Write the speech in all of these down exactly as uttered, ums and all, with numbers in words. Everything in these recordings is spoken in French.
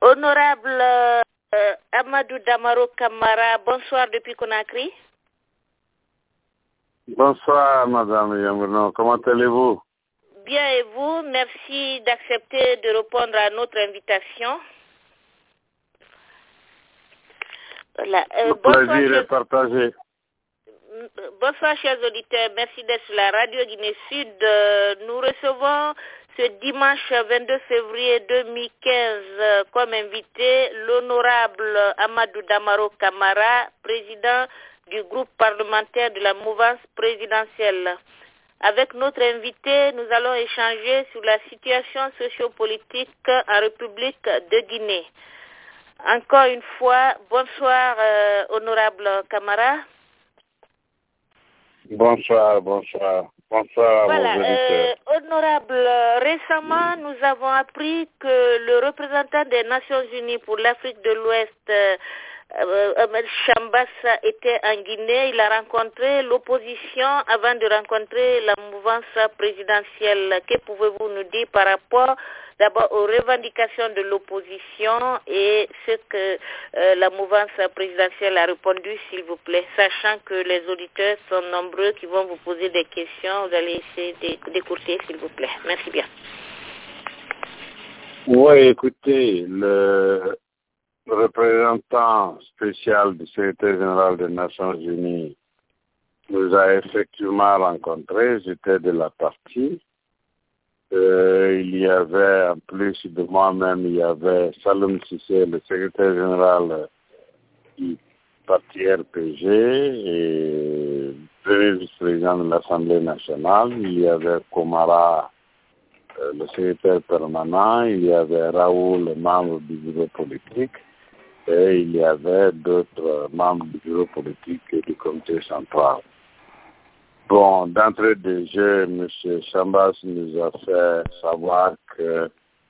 Honorable euh, Amadou Damaro Camara, bonsoir depuis Conakry. Bonsoir, Madame Yamouno. Comment allez-vous? Bien, et vous? Merci d'accepter de répondre à notre invitation. Voilà. Euh, Le bonsoir, plaisir chers... est partagé. Bonsoir, chers auditeurs. Merci d'être sur la radio Guinée Sud. Euh, nous recevons ce dimanche vingt-deux février deux mille quinze euh, comme invité l'honorable Amadou Damaro Camara, président du groupe parlementaire de la mouvance présidentielle. Avec notre invité, nous allons échanger sur la situation sociopolitique en République de Guinée. Encore une fois, bonsoir, euh, honorable Camara. Bonsoir, bonsoir. Bonsoir Voilà, à vos auditeurs. euh, honorable, récemment, nous avons appris que le représentant des Nations Unies pour l'Afrique de l'Ouest, euh, Ahmed Chambas, était en Guinée. Il a rencontré l'opposition avant de rencontrer la mouvance présidentielle. Que pouvez-vous nous dire par rapport d'abord aux revendications de l'opposition et ce que euh, la mouvance présidentielle a répondu, s'il vous plaît, sachant que les auditeurs sont nombreux qui vont vous poser des questions. Vous allez essayer d'écourter, s'il vous plaît. Merci bien. Oui, écoutez, le représentant spécial du secrétaire général des Nations Unies nous a effectivement rencontrés. J'étais de la partie. Euh, il y avait, en plus de moi-même, il y avait Saloum Cissé, le secrétaire général du parti R P G et premier vice-président de l'Assemblée nationale. Il y avait Komara, euh, le secrétaire permanent. Il y avait Raoul, le membre du bureau politique. Et il y avait d'autres membres du bureau politique et du comité central. Bon, d'entrée de jeu, M. Chambas nous a fait savoir que euh,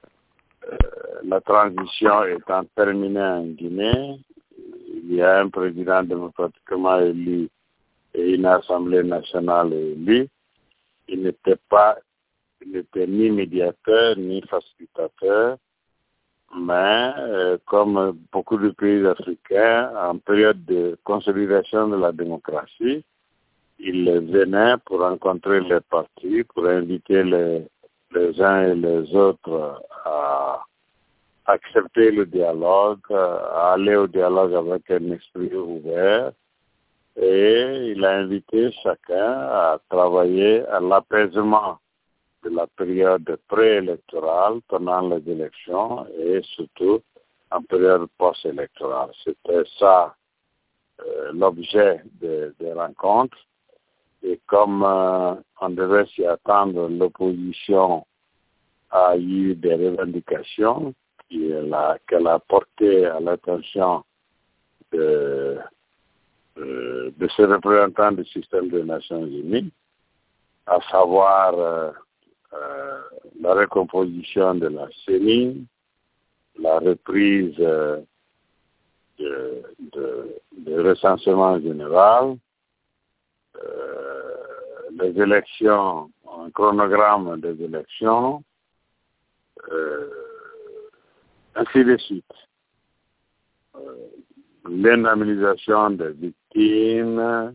la transition étant terminée en Guinée, il y a un président démocratiquement élu et une assemblée nationale élue. Il n'était pas, il n'était ni médiateur ni facilitateur, mais euh, comme beaucoup de pays africains, en période de consolidation de la démocratie, il venait pour rencontrer les partis, pour inviter les, les uns et les autres à accepter le dialogue, à aller au dialogue avec un esprit ouvert. Et il a invité chacun à travailler à l'apaisement de la période préélectorale pendant les élections et surtout en période post-électorale. C'était ça euh, l'objet des de rencontres. Et comme euh, on devait s'y attendre, l'opposition a eu des revendications qu'elle a, qu'elle a portées à l'attention de, de, de ces représentants du système des Nations Unies, à savoir euh, euh, la recomposition de la C E N I, la reprise euh, de, de, de recensement général, Euh, les élections, un chronogramme des élections, euh, ainsi de suite. Euh, l'indemnisation des victimes,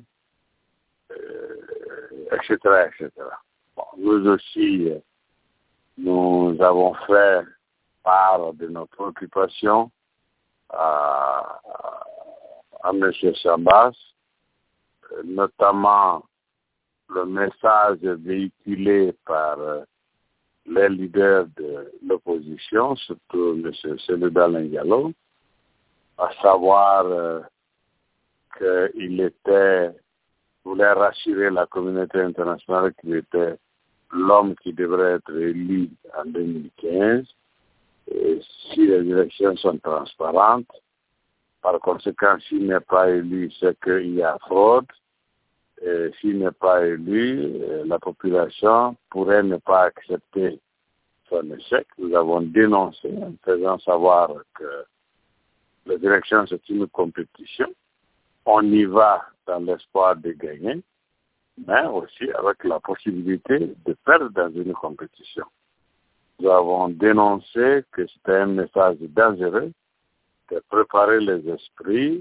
euh, et cetera, et cetera. Bon, nous aussi, nous avons fait part de nos préoccupations à, à M. Chambas, notamment le message véhiculé par les leaders de l'opposition, surtout M. Selouda Diallo, à savoir euh, qu'il était, voulait rassurer la communauté internationale qu'il était l'homme qui devrait être élu en deux mille quinze, et si les élections sont transparentes. Par conséquent, s'il n'est pas élu, c'est qu'il y a fraude. Et s'il n'est pas élu, la population pourrait ne pas accepter son échec. Nous avons dénoncé en faisant savoir que les élections, c'est une compétition. On y va dans l'espoir de gagner, mais aussi avec la possibilité de perdre dans une compétition. nous avons dénoncé que c'était un message dangereux de préparer les esprits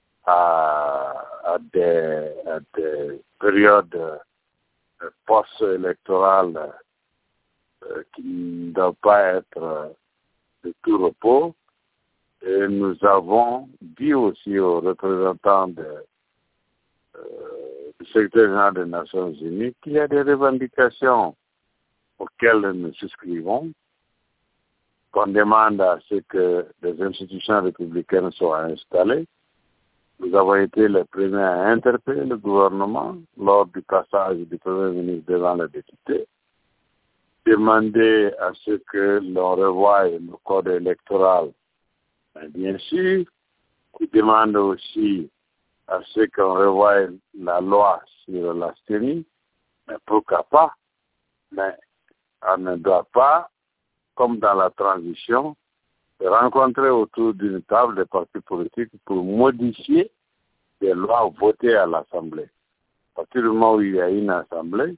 à, à, des, à des périodes post-électorales euh, qui ne doivent pas être euh, de tout repos. Et nous avons dit aussi aux représentants de, euh, du secrétaire général des Nations Unies qu'il y a des revendications auxquelles nous souscrivons, qu'on demande à ce que les institutions républicaines soient installées. Nous avons été les premiers à interpeller le gouvernement lors du passage du Premier ministre devant les députés, demander à ce que l'on revoie le code électoral. Mais bien sûr, il demande aussi à ce qu'on revoie la loi sur l'asthénie, mais pourquoi pas? Mais on ne doit pas, comme dans la transition, se rencontrer autour d'une table des partis politiques pour modifier des lois votées à l'Assemblée. À partir du moment où il y a une Assemblée,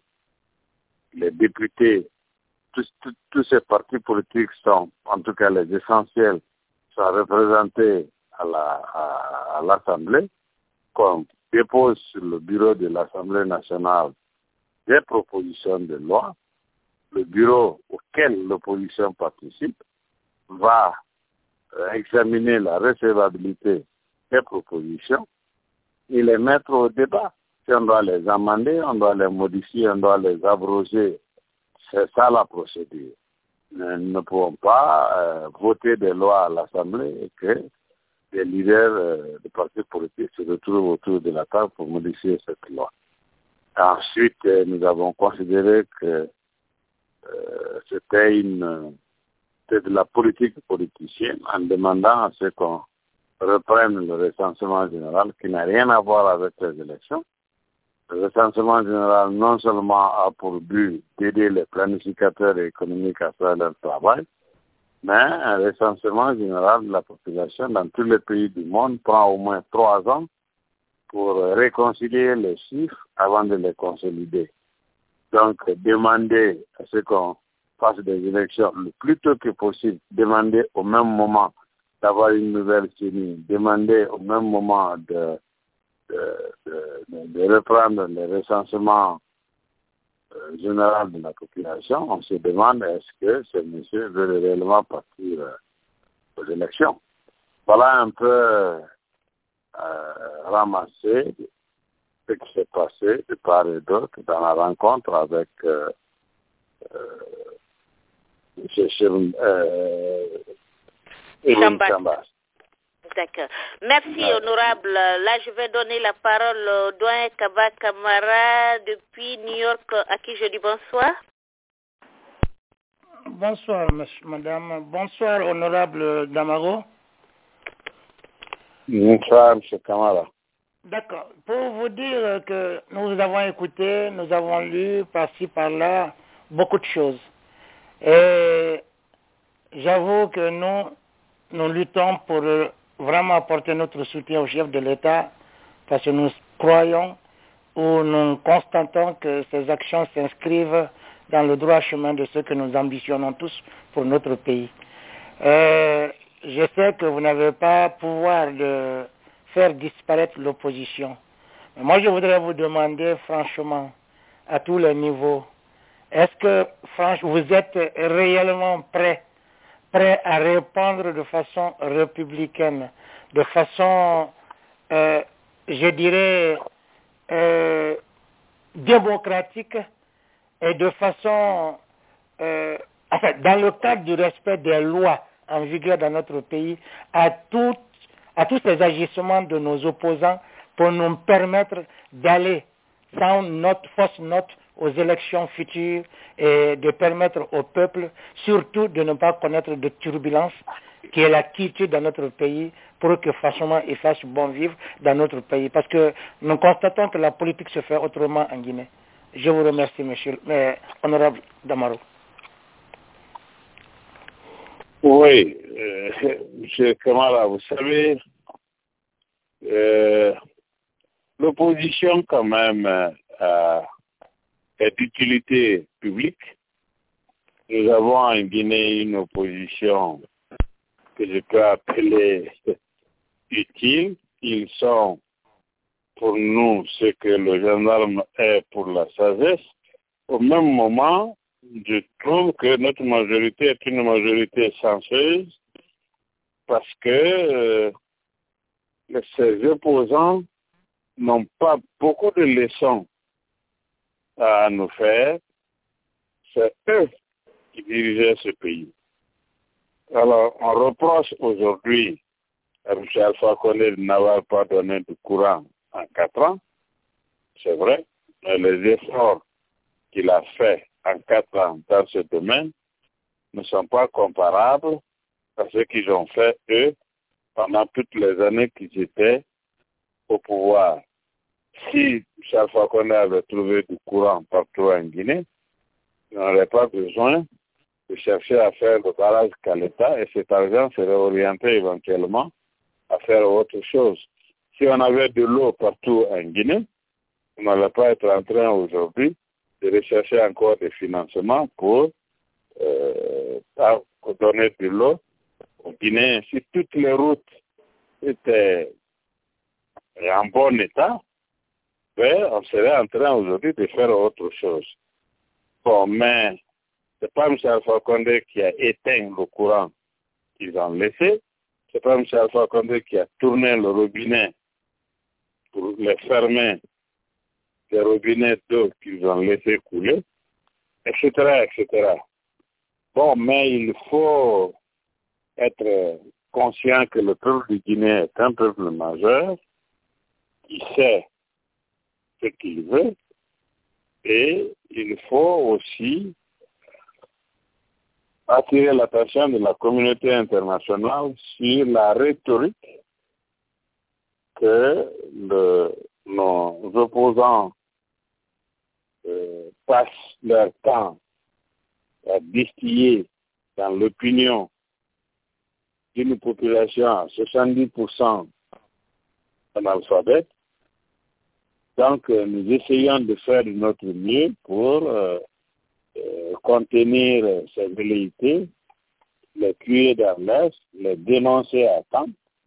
les députés, tous, tous, tous ces partis politiques sont, en tout cas les essentiels, sont représentés à la, à, à l'Assemblée, qu'on dépose sur le bureau de l'Assemblée nationale des propositions de loi. Le bureau auquel l'opposition participe va euh, examiner la recevabilité des propositions et les mettre au débat. Si on doit les amender, on doit les modifier, on doit les abroger. C'est ça la procédure. Nous ne pouvons pas euh, voter des lois à l'Assemblée et que les leaders euh, des partis politiques se retrouvent autour de la table pour modifier cette loi. Ensuite, euh, nous avons considéré que euh, c'était une c'était de la politique politicienne en demandant à ce qu'on reprenne le recensement général qui n'a rien à voir avec les élections. Le recensement général non seulement a pour but d'aider les planificateurs économiques à faire leur travail, mais un recensement général de la population dans tous les pays du monde prend au moins trois ans pour réconcilier les chiffres avant de les consolider. Donc, demander à ce qu'on fasse des élections le plus tôt que possible, demander au même moment d'avoir une nouvelle CENI, demander au même moment de, de, de, de reprendre le recensement euh, général de la population, on se demande est-ce que ce monsieur veut réellement partir euh, aux élections. Voilà un peu euh, ramassé ce qui s'est passé de part et d'autre dans la rencontre avec euh, euh, M. Euh, Chambas. D'accord. Merci, ouais. Honorable. Là, je vais donner la parole au doyen Kaba Kamara depuis New York, à qui je dis bonsoir. Bonsoir, madame. Bonsoir, honorable Damaro. Bonsoir, M. Kamara. D'accord. Pour vous dire que nous avons écouté, nous avons lu par-ci, par-là, beaucoup de choses. Et j'avoue que nous, nous luttons pour vraiment apporter notre soutien au chef de l'État parce que nous croyons ou nous constatons que ces actions s'inscrivent dans le droit chemin de ce que nous ambitionnons tous pour notre pays. Euh, je sais que vous n'avez pas pouvoir de faire disparaître l'opposition. Mais moi, je voudrais vous demander franchement, à tous les niveaux, est-ce que franchement, vous êtes réellement prêt, prêt à répondre de façon républicaine, de façon, euh, je dirais, euh, démocratique et de façon, euh, enfin, dans le cadre du respect des lois en vigueur dans notre pays, à tout à tous ces agissements de nos opposants pour nous permettre d'aller sans note, fausse note aux élections futures et de permettre au peuple surtout de ne pas connaître de turbulences qui est la quiétude dans notre pays pour que franchement il fasse bon vivre dans notre pays. Parce que nous constatons que la politique se fait autrement en Guinée. Je vous remercie, monsieur, euh, honorable Damaro. Oui, euh, M. Kamara, vous savez, euh, l'opposition quand même euh, est d'utilité publique nous avons en Guinée une opposition que je peux appeler utile. Ils sont pour nous ce que le gendarme est pour la sagesse. Au même moment, je trouve que notre majorité est une majorité chanceuse parce que euh, ces opposants n'ont pas beaucoup de leçons à nous faire. C'est eux qui dirigeaient ce pays. Alors, on reproche aujourd'hui à M. Alpha Condé de n'avoir pas donné de courant en quatre ans. C'est vrai, mais les efforts qu'il a faits en quatre ans dans ce domaine ne sont pas comparables à ce qu'ils ont fait, eux, pendant toutes les années qu'ils étaient au pouvoir. Si M. Alpha Condé avait trouvé du courant partout en Guinée, il n'aurait pas besoin de chercher à faire le barrage Caleta et cet argent serait orienté éventuellement à faire autre chose. Si on avait de l'eau partout en Guinée, on n'allait pas être en train aujourd'hui de rechercher encore des financements pour, euh, pour donner de l'eau aux Guinéens. Si toutes les routes étaient en bon état, ben, on serait en train aujourd'hui de faire autre chose. Bon, mais c'est pas M. Alpha Condé qui a éteint le courant qu'ils ont laissé. C'est pas M. Alpha Condé qui a tourné le robinet pour les fermer, les robinets d'eau qu'ils ont laissé couler, et cetera, et cetera. Bon, mais il faut être conscient que le peuple du Guinée est un peuple majeur, qui sait ce qu'il veut, et il faut aussi attirer l'attention de la communauté internationale sur la rhétorique que le, nos opposants euh, passent leur temps à distiller dans l'opinion d'une population à soixante-dix pour cent analphabète. Donc, nous essayons de faire de notre mieux pour euh, euh, contenir ces velléités, les tuer dans l'Est, les dénoncer à temps.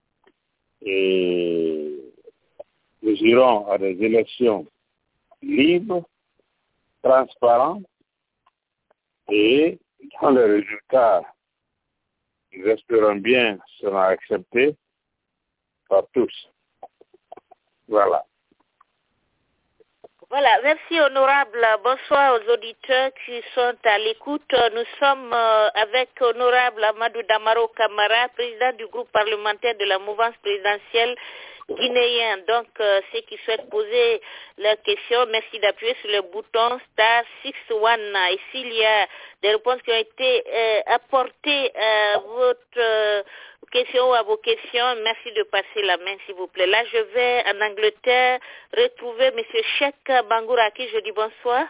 Et nous irons à des élections libres, transparentes, et dans les résultats, nous espérons bien, seront acceptés par tous. Voilà. Voilà, merci honorable. Bonsoir aux auditeurs qui sont à l'écoute. Nous sommes euh, avec honorable Amadou Damaro Camara, président du groupe parlementaire de la mouvance présidentielle guinéenne. Donc, euh, ceux qui souhaitent poser leurs questions, merci d'appuyer sur le bouton star six one. Et s'il y a des réponses qui ont été euh, apportées à votre euh, question ou à vos questions, merci de passer la main, s'il vous plaît. Là, je vais en Angleterre retrouver M. Cheikh Bangoura, à qui je dis bonsoir.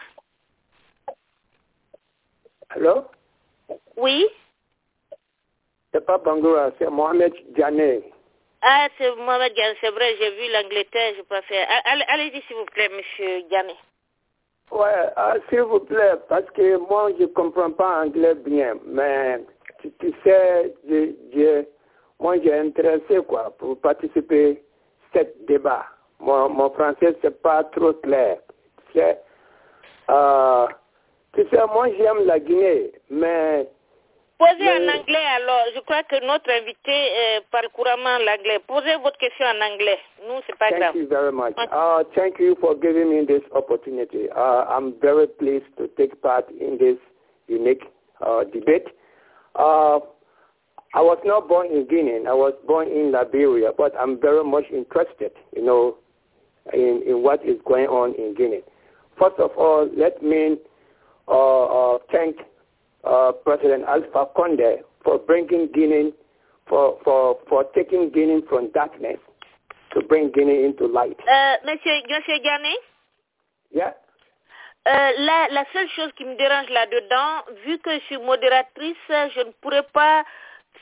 Allô? Oui? C'est pas Bangoura, c'est Mohamed Diané. Ah, c'est Mohamed Diané, c'est vrai, j'ai vu l'Angleterre, je peux faire. Allez-y, s'il vous plaît, M. Diané. Ouais, ah, s'il vous plaît, parce que moi, je comprends pas anglais bien, mais tu, tu sais, je, je, moi, j'ai intéressé, quoi, pour participer à ce débat. Mon, mon français, c'est pas trop clair. Tu sais, euh, tu sais, moi, j'aime la Guinée, mais... Posez mais... en anglais, alors. Je crois que notre invité euh, parle couramment l'anglais. Posez votre question en anglais. Nous, c'est pas thank grave. Thank you very much. Uh, thank you for giving me this opportunity. Uh, I'm very pleased to take part in this unique uh, debate. Uh, I was not born in Guinea. I was born in Liberia, but I'm very much interested, you know, in, in what is going on in Guinea. First of all, let me uh, uh, thank uh, President Alpha Condé for bringing Guinea, for, for, for taking Guinea from darkness to bring Guinea into light. Euh, monsieur, monsieur Diané? Yeah. Euh, la, la seule chose qui me dérange là-dedans, vu que je suis modératrice, je ne pourrais pas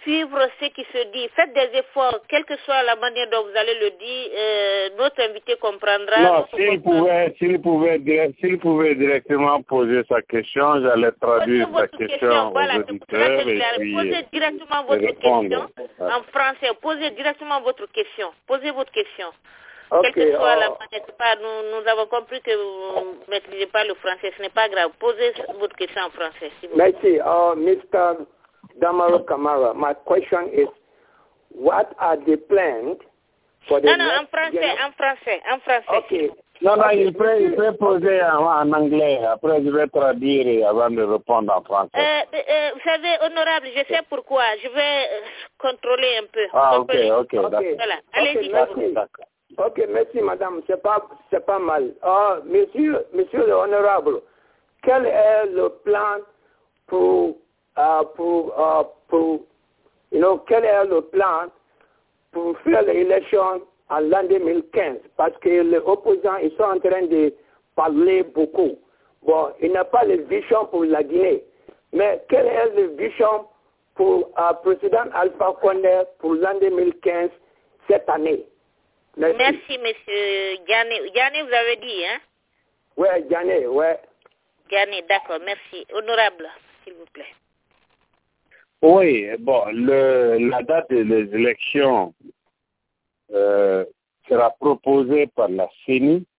suivre ce qui se dit. Faites des efforts, quelle que soit la manière dont vous allez le dire, euh, notre invité comprendra. Non, s'il pouvait, s'il pouvait, direct, s'il pouvait directement poser sa question, j'allais traduire sa question, question aux voilà, auditeurs et puis posez directement votre répondre. question en français. Posez directement votre question. Posez votre question. Okay, Quelle que soit uh, la manière, pas, nous, nous avons compris que vous ne maîtrisez pas le français. Ce n'est pas grave. Posez votre question en français. Si vous Merci. Uh, mister Damaro Kamara, my question is, what are the plans for the non, non, next en français, generation? en français, en français. Okay. Non, non, okay. il, peut, il peut poser en, en anglais. Après, je vais traduire avant de répondre en français. Euh, euh, vous savez, honorable, je sais pourquoi. Je vais euh, contrôler un peu. Ah, ok, ok, ok. Voilà, allez-y. Merci. Ok, merci, madame. C'est pas, c'est pas mal. Ah, monsieur, monsieur le honorable, quel est le plan pour, uh, pour, uh, pour, you know, quel est le plan pour faire l'élection en l'an deux mille quinze? Parce que les opposants, ils sont en train de parler beaucoup. Bon, il n'y a pas de vision pour la Guinée. Mais quelle est la vision pour le uh, président Alpha Condé pour l'an deux mille quinze cette année? Merci. Merci, monsieur Gianni. Gianni, vous avez dit, hein? Oui, Gianni, oui. Gianni, d'accord, merci. Honorable, s'il vous plaît. Oui, bon, le, la date des élections euh, sera proposée par la C E N I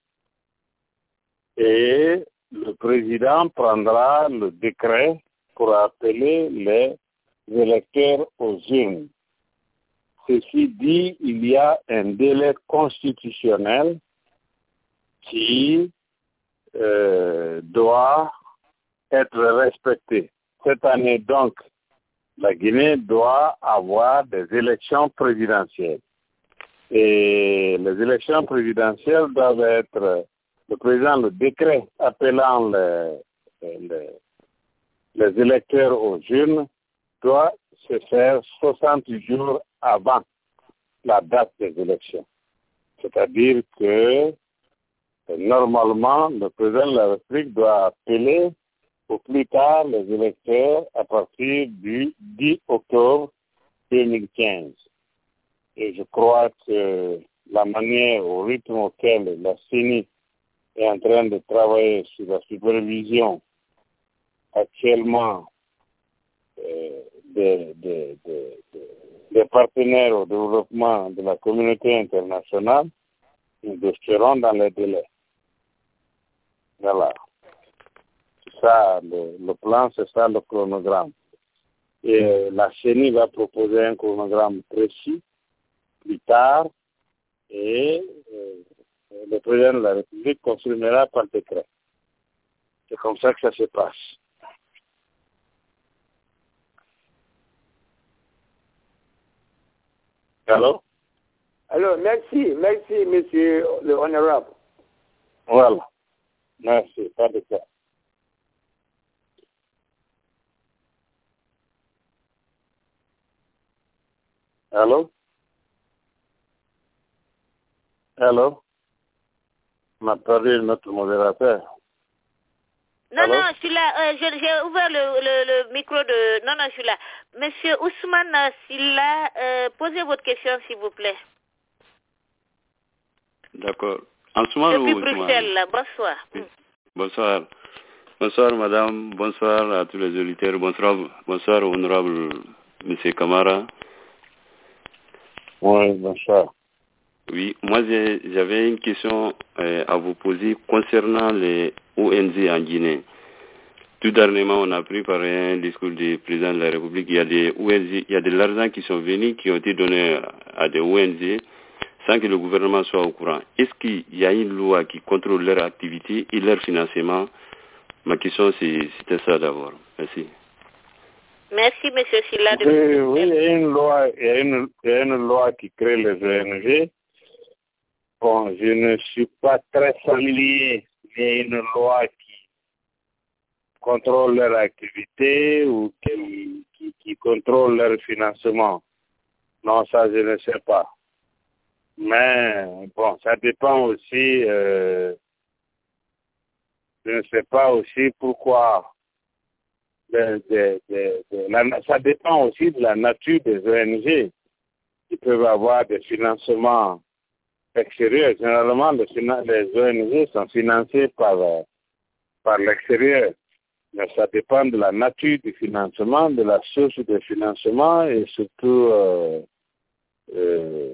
et le président prendra le décret pour appeler les électeurs aux urnes. Ceci dit, il y a un délai constitutionnel qui euh, doit être respecté. Cette année, donc, la Guinée doit avoir des élections présidentielles. Et les élections présidentielles doivent être, le président, le décret appelant les, les, les électeurs aux urnes doit se faire soixante jours avant la date des élections. C'est-à-dire que, normalement, le président de la République doit appeler au plus tard les électeurs à partir du dix octobre deux mille quinze. Et je crois que la manière, au rythme auquel la C E N I est en train de travailler sur la supervision actuellement euh, des, des, des, des partenaires au développement de la communauté internationale, nous serons dans les délais. Voilà. Ça, le, le plan, c'est ça le chronogramme. Et la C E N I va proposer un chronogramme précis plus tard et euh, le président de la République confirmera par décret. C'est comme ça que ça se passe. Allô? Alors, merci, merci, monsieur le honorable. Voilà. Merci, pas de cas. Allô? Allô? On a perdu notre modérateur. Non, Allô? non, je suis là. Euh, je- j'ai ouvert le, le, le micro de... Non, non, je suis là. Monsieur Ousmane Silla, euh, posez votre question, s'il vous plaît. D'accord. Ousmane Depuis ou Bruxelles, Ousmane? là. Bonsoir. Oui. Bonsoir. Bonsoir, madame. Bonsoir à tous les auditeurs. Bonsoir, bonsoir honorable monsieur Kamara. Oui, bonsoir. Oui, moi j'ai- j'avais une question euh, à vous poser concernant les O N G en Guinée. Tout dernièrement, on a appris par un discours du président de la République, il y a des O N G, il y a de l'argent qui sont venus, qui ont été donnés à des O N G sans que le gouvernement soit au courant. Est-ce qu'il y a une loi qui contrôle leur activité et leur financement? Ma question, c'est, c'était ça d'abord. Merci. Merci, monsieur Silla. De... Oui, oui, il y a une loi, il y a une, il y a une loi qui crée les O N G. Bon, je ne suis pas très familier. Il y a une loi qui contrôle leur activité ou qui, qui, qui contrôle leur financement. Non, ça, je ne sais pas. Mais, bon, ça dépend aussi, euh, je ne sais pas aussi pourquoi de, de, de, de la, ça dépend aussi de la nature des O N G. Ils peuvent avoir des financements extérieurs. Généralement, les, les O N G sont financés par, par l'extérieur. Mais ça dépend de la nature du financement, de la source de financement et surtout, euh, euh,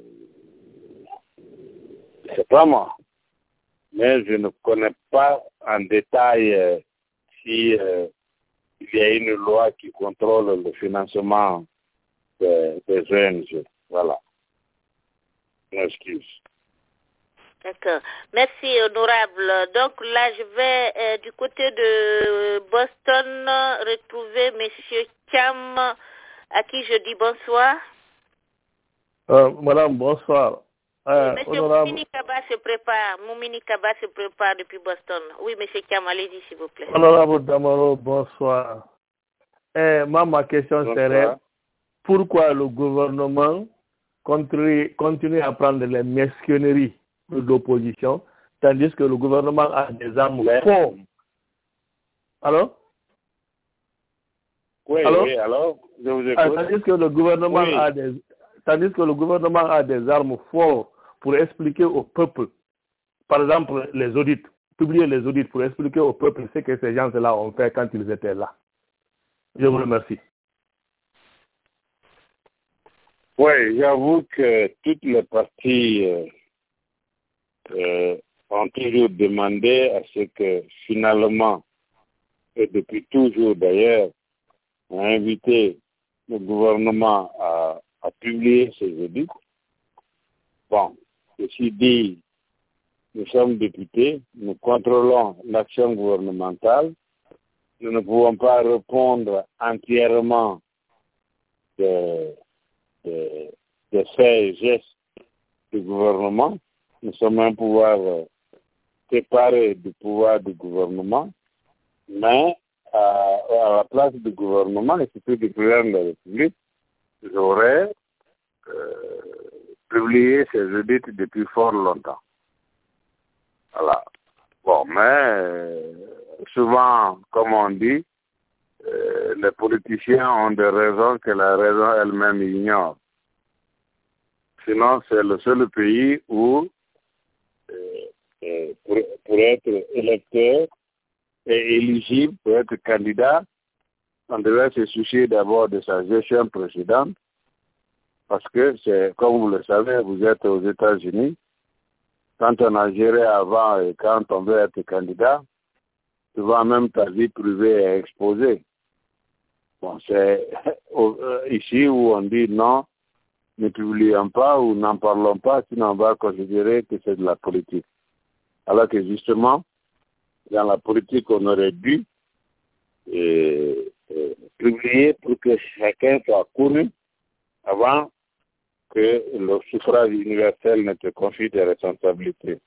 c'est pas moi. Mais je ne connais pas en détail euh, si euh, il y a une loi qui contrôle le financement des, des O N G. Voilà. Excuse. D'accord. Merci, honorable. Donc là, je vais euh, du côté de Boston retrouver M. Cham, à qui je dis bonsoir. Euh, madame, bonsoir. Euh, oui, M. honorable... Moumini Kaba se prépare. Moumini Kaba se prépare depuis Boston. Oui, M. Cham, allez-y, s'il vous plaît. Honorable Damaro, bonsoir. Eh, moi, ma question bonsoir. Serait, pourquoi le gouvernement continue, continue à prendre les mesquineries de l'opposition, tandis que le gouvernement a des armes ouais. fortes. Alors? Oui, alors? oui, alors, je vous écoute. Ah, tandis que le gouvernement oui. a des, tandis que le gouvernement a des armes fortes pour expliquer au peuple, par exemple, les audits, publier les audits pour expliquer au peuple ce que ces gens-là ont fait quand ils étaient là. Je vous remercie. Oui, j'avoue que toutes les parties euh, euh, ont toujours demandé à ce que finalement, et depuis toujours d'ailleurs, on a invité le gouvernement à, à publier ces audits. Bon, ceci dit, nous sommes députés, nous contrôlons l'action gouvernementale, nous ne pouvons pas répondre entièrement de, de, de ces gestes du gouvernement. Nous sommes un pouvoir séparé du pouvoir du gouvernement, mais à, à la place du gouvernement, et surtout du président de la République, j'aurais euh, publié ces audits depuis fort longtemps. Voilà. Bon, mais euh, souvent, comme on dit, euh, les politiciens ont des raisons que la raison elle-même ignore. Sinon, c'est le seul pays où, euh, euh, pour, pour être électeur et éligible, pour être candidat, on devait se soucier d'abord de sa gestion précédente, parce que c'est, comme vous le savez, vous êtes aux États-Unis, quand on a géré avant et quand on veut être candidat, souvent même ta vie privée est exposée. Bon, c'est ici où on dit non, ne publions pas ou n'en parlons pas, sinon on va considérer que c'est de la politique. Alors que justement, dans la politique, on aurait dû euh, euh, publier pour que chacun soit connu avant que le suffrage universel ne te confie des responsabilités.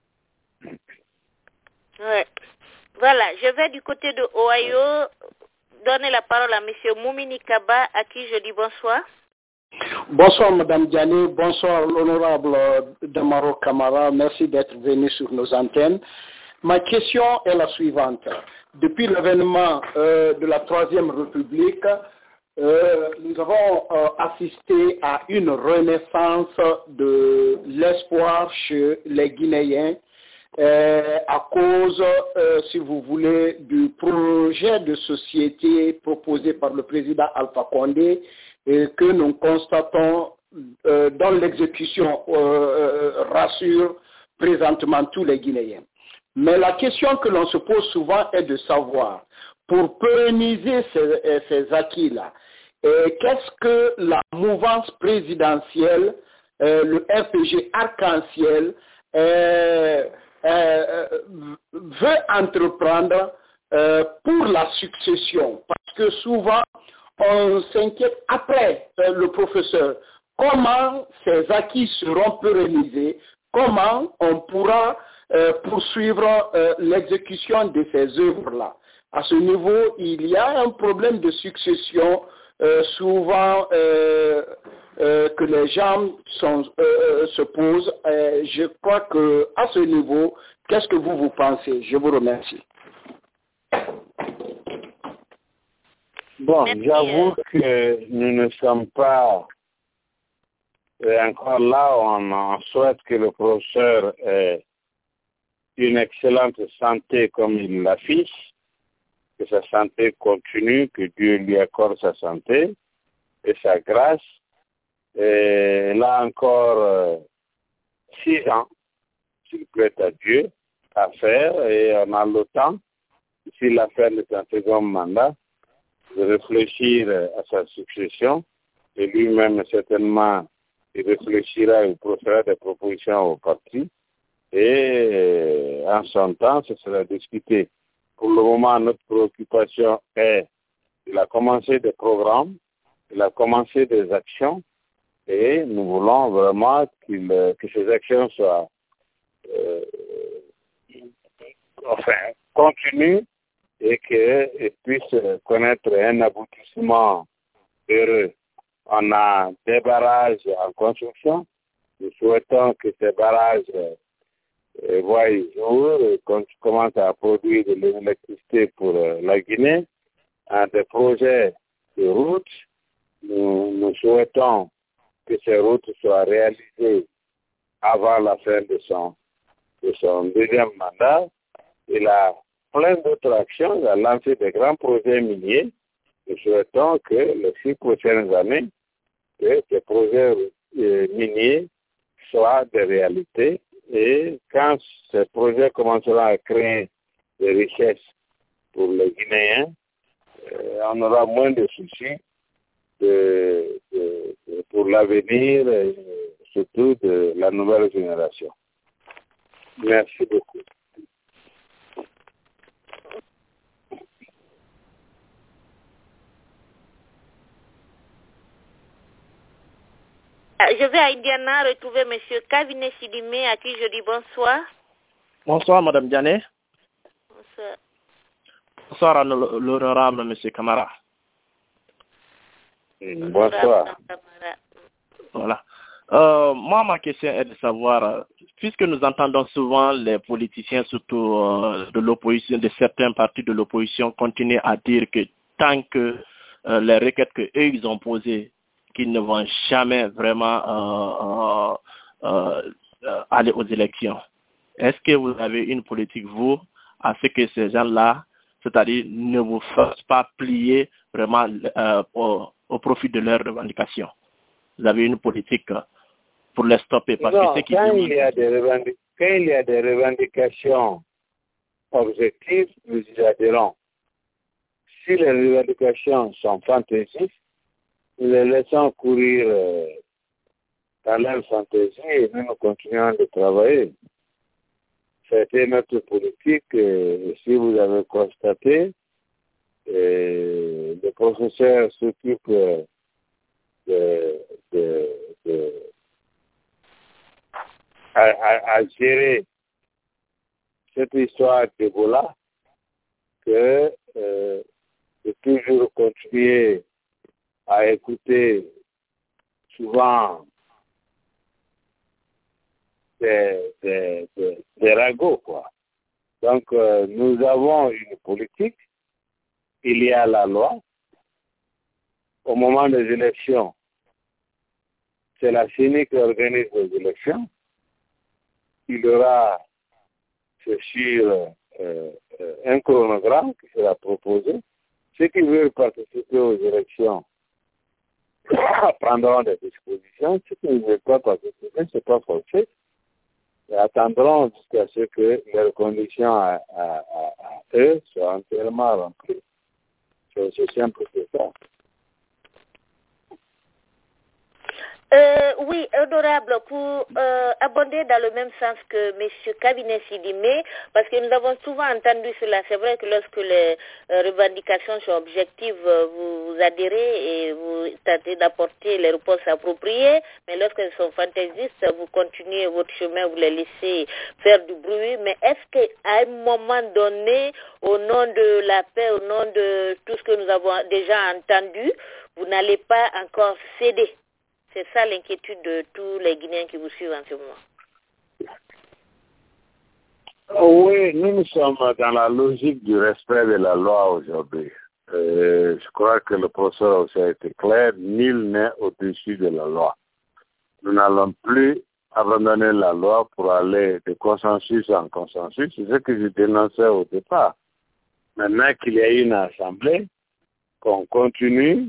Ouais. Voilà, je vais du côté de Ohio donner la parole à M. Moumini Kaba, à qui je dis bonsoir. Bonsoir Madame Diané, bonsoir l'honorable Damaro Camara, merci d'être venu sur nos antennes. Ma question est la suivante. Depuis l'avènement euh, de la Troisième République, euh, nous avons euh, assisté à une renaissance de l'espoir chez les Guinéens euh, à cause, euh, si vous voulez, du projet de société proposé par le président Alpha Condé et que nous constatons euh, dans l'exécution euh, euh, rassure présentement tous les Guinéens. Mais la question que l'on se pose souvent est de savoir, pour pérenniser ces, ces acquis-là, qu'est-ce que la mouvance présidentielle, euh, le R P G Arc-en-Ciel, euh, euh, veut entreprendre euh, pour la succession? Parce que souvent, on s'inquiète après euh, le professeur, comment ces acquis seront pérennisés, comment on pourra euh, poursuivre euh, l'exécution de ces œuvres-là. À ce niveau, il y a un problème de succession euh, souvent euh, euh, que les gens sont, euh, se posent. Euh, je crois qu'à ce niveau, qu'est-ce que vous vous pensez? Je vous remercie. Bon, j'avoue que nous ne sommes pas et encore là, on, on souhaite que le professeur ait une excellente santé comme il l'affiche, que sa santé continue, que Dieu lui accorde sa santé et sa grâce. Et là encore, euh, six ans, s'il plaît à Dieu, à faire, et on a le temps, d'ici la fin de son second mandat, de réfléchir à sa succession, et lui-même certainement, il réfléchira et proférera des propositions au parti, et en son temps, ce sera discuté. Pour le moment, notre préoccupation est, il a commencé des programmes, il a commencé des actions, et nous voulons vraiment qu'il, que ces actions soient, euh, enfin, continuent et qu'ils puissent connaître un aboutissement heureux. On a des barrages en construction. Nous souhaitons que ces barrages euh, voient le jour et qu'on commence à produire de l'électricité pour euh, la Guinée. En des projets de routes, nous, nous souhaitons que ces routes soient réalisées avant la fin de son, de son deuxième mandat. Il a plein d'autres actions. Il a lancé des grands projets miniers. Nous souhaitons que les six prochaines années, que ces projets euh, miniers soient des réalités. Et quand ces projets commenceront à créer des richesses pour les Guinéens, euh, on aura moins de soucis de, de, de, pour l'avenir et surtout de la nouvelle génération. Merci beaucoup. Je vais à Indiana retrouver M. Kavine Sidimé, à qui je dis bonsoir. Bonsoir, Mme Diané. Bonsoir. Bonsoir à l'honorable M. Camara. Bonsoir. Voilà. Euh, moi, ma question est de savoir, puisque nous entendons souvent les politiciens, surtout euh, de l'opposition, de certains partis de l'opposition, continuer à dire que tant que euh, les requêtes qu'eux, ils ont posées, qu'ils ne vont jamais vraiment euh, euh, euh, aller aux élections. Est-ce que vous avez une politique, vous, à ce que ces gens-là, c'est-à-dire ne vous fassent pas plier vraiment euh, au, au profit de leurs revendications? Vous avez une politique pour les stopper parce non, que c'est qui quand, il y a des revendic- quand il y a des revendications objectives, nous y adhérons. Si les revendications sont fantaisistes, nous les laissons courir euh, dans leur fantaisie et nous, nous continuons de travailler. C'était notre politique. Et si vous avez constaté, et le professeur s'occupe de, de, de, à, à, à gérer cette histoire d'Ebola, que euh, de toujours continuer à écouter souvent des, des, des, des ragots, quoi. Donc, euh, nous avons une politique, il y a la loi. Au moment des élections, c'est la C E N I qui organise les élections. Il y aura, c'est sûr, euh, euh, un chronogramme qui sera proposé. Ceux qui veulent participer aux élections prendront des dispositions. Ceux qui ne veulent pas participer, ce n'est pas forcé. Et attendront jusqu'à ce que leurs conditions à, à, à, à eux soient entièrement remplies. C'est aussi simple que ça. Euh, oui, honorable, pour euh, abonder dans le même sens que M. Kavine Sidimé, parce que nous avons souvent entendu cela. C'est vrai que lorsque les euh, revendications sont objectives, vous, vous adhérez et vous tentez d'apporter les réponses appropriées, mais lorsqu'elles sont fantaisistes, vous continuez votre chemin, vous les laissez faire du bruit. Mais est-ce qu'à un moment donné, au nom de la paix, au nom de tout ce que nous avons déjà entendu, vous n'allez pas encore céder? C'est ça l'inquiétude de tous les Guinéens qui vous suivent en ce moment. Oui, nous, nous sommes dans la logique du respect de la loi aujourd'hui. Euh, je crois que le professeur aussi a été clair, nul n'est au-dessus de la loi. Nous n'allons plus abandonner la loi pour aller de consensus en consensus. C'est ce que je dénonçais au départ. Maintenant qu'il y a une assemblée, qu'on continue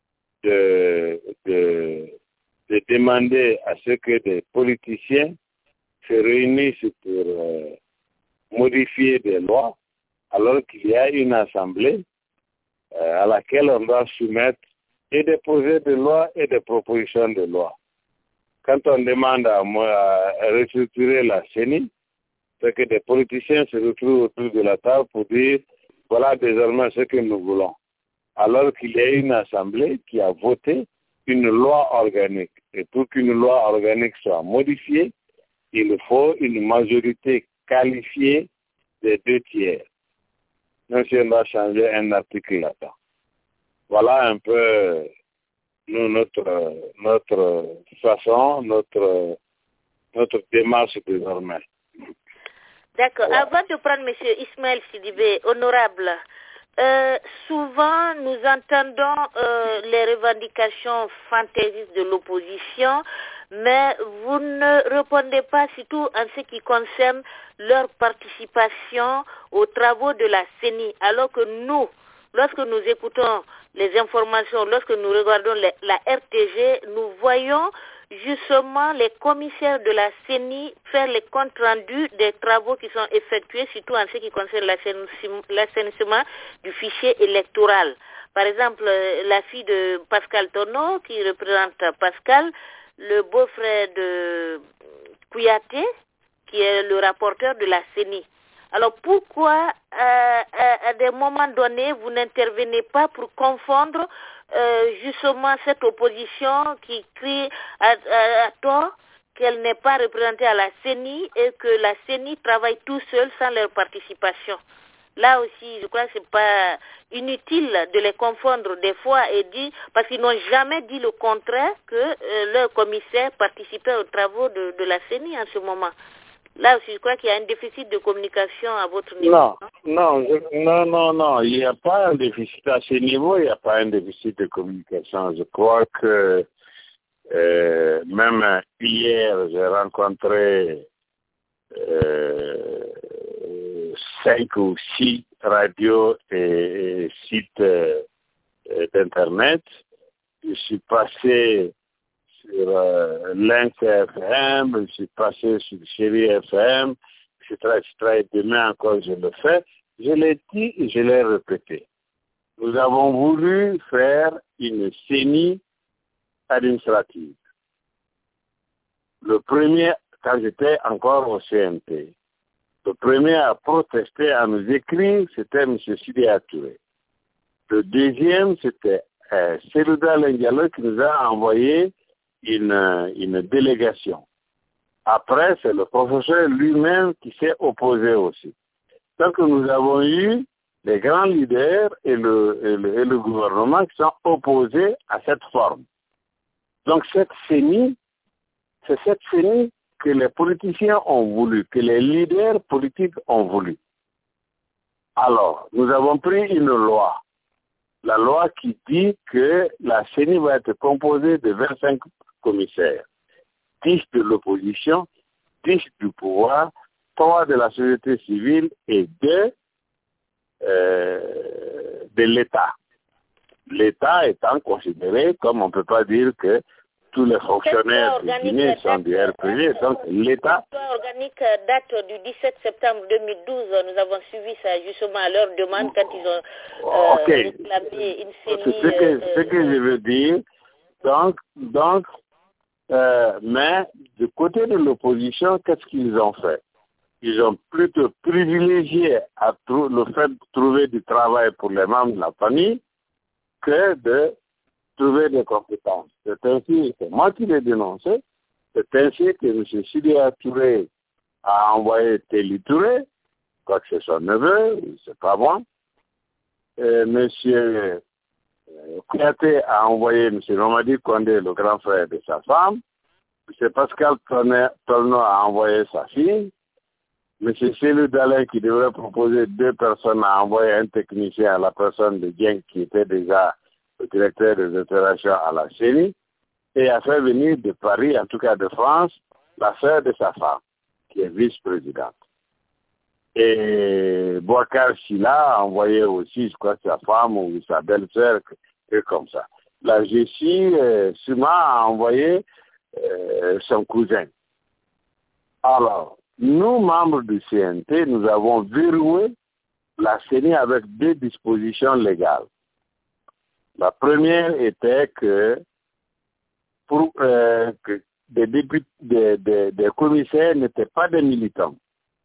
de, de, de demander à ce que des politiciens se réunissent pour euh, modifier des lois, alors qu'il y a une assemblée euh, à laquelle on doit soumettre et des projets de loi et des propositions de loi. Quand on demande à, à restructurer la C E N I, c'est que des politiciens se retrouvent autour de la table pour dire voilà désormais ce que nous voulons. Alors qu'il y a une assemblée qui a voté une loi organique. Et pour qu'une loi organique soit modifiée, il faut une majorité qualifiée des deux tiers. Même si on va changer un article là-dedans. Voilà un peu nous, notre, notre façon, notre, notre démarche désormais. D'accord. Voilà. Avant de prendre M. Ismaël Sidibé, honorable, euh, souvent nous entendons euh, les revendications fantaisistes de l'opposition, mais vous ne répondez pas surtout en ce qui concerne leur participation aux travaux de la C E N I, alors que nous, lorsque nous écoutons les informations, lorsque nous regardons les, la R T G, nous voyons justement les commissaires de la C E N I faire les comptes rendus des travaux qui sont effectués, surtout en ce qui concerne l'assainissement du fichier électoral. Par exemple, la fille de Pascal Tonneau, qui représente Pascal, le beau-frère de Kouyaté, qui est le rapporteur de la C E N I. Alors pourquoi, euh, à, à des moments donnés, vous n'intervenez pas pour confondre euh, justement cette opposition qui crie à, à, à tort qu'elle n'est pas représentée à la C E N I et que la C E N I travaille tout seul sans leur participation? Là aussi, je crois que ce n'est pas inutile de les confondre des fois et dire, parce qu'ils n'ont jamais dit le contraire, que euh, leur commissaire participait aux travaux de, de la C E N I en ce moment. Là aussi, je crois qu'il y a un déficit de communication à votre niveau. Non, non, je, non, non, non, il n'y a pas un déficit à ce niveau, il n'y a pas un déficit de communication. Je crois que euh, même hier, j'ai rencontré euh, cinq ou six radios et, et sites euh, d'Internet. Je suis passé sur euh, Link F M, je suis passé sur Chérie F M, et cetera, et cetera. Et demain encore, je le fais. Je l'ai dit et je l'ai répété. Nous avons voulu faire une C E N I administrative. Le premier, quand j'étais encore au C N T, le premier à protester, à nous écrire, c'était M. Sidibé Touré. Le deuxième, c'était euh, Selouda Lendialo qui nous a envoyé Une, une délégation. Après, c'est le professeur lui-même qui s'est opposé aussi. Donc, nous avons eu les grands leaders et le, et le, et le gouvernement qui sont opposés à cette forme. Donc, cette C E N I, c'est cette C E N I que les politiciens ont voulu, que les leaders politiques ont voulu. Alors, nous avons pris une loi. La loi qui dit que la C E N I va être composée de vingt-cinq commissaires, dix de l'opposition, dix du pouvoir, trois de la société civile et deux euh, de l'État. L'État étant considéré comme on ne peut pas dire que tous les fonctionnaires de Guinée sont du R P G, donc l'État... La loi organique date du dix-sept septembre deux mille douze, nous avons suivi ça justement à leur demande quand ils ont euh, okay. réclamé une C E N I. C'est ce que, euh, ce que je veux dire. Donc, donc euh, mais du côté de l'opposition, qu'est-ce qu'ils ont fait? Ils ont plutôt privilégié à le fait de trouver du travail pour les membres de la famille que de trouver des compétences. C'est ainsi, c'est moi qui l'ai dénoncé, c'est ainsi que M. Sidibé Touré a envoyé Téli Touré, quoi que c'est son neveu, c'est pas moi. Et M. Kouyaté a envoyé M. Mamadi Condé, le grand frère de sa femme. M. Pascal Tonneau a envoyé sa fille. M. Célou Dalin qui devrait proposer deux personnes à envoyer un technicien à la personne de Dieng qui était déjà le directeur des opérations à la C E N I et a fait venir de Paris, en tout cas de France, la sœur de sa femme, qui est vice-présidente. Et Bouakar Silla a envoyé aussi, je crois, sa femme ou sa belle-sœur, et comme ça. La G C I, euh, Suma a envoyé euh, son cousin. Alors, nous, membres du C N T, nous avons verrouillé la C E N I avec deux dispositions légales. La première était que pour euh, que des, députés, des, des, des commissaires n'étaient pas des militants.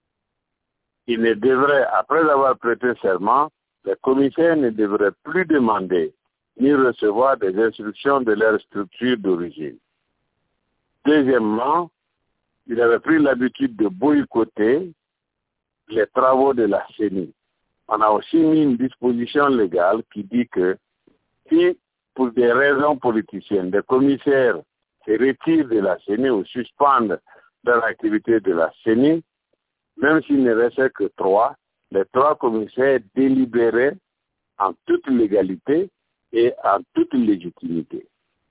Ils ne devraient, après avoir prêté serment, les commissaires ne devraient plus demander ni recevoir des instructions de leur structure d'origine. Deuxièmement, ils avaient pris l'habitude de boycotter les travaux de la C E N I. On a aussi mis une disposition légale qui dit que si, pour des raisons politiciennes, des commissaires se retirent de la C E N I ou suspendent leur activité de la C E N I, même s'il ne restait que trois, les trois commissaires délibéraient en toute légalité et en toute légitimité.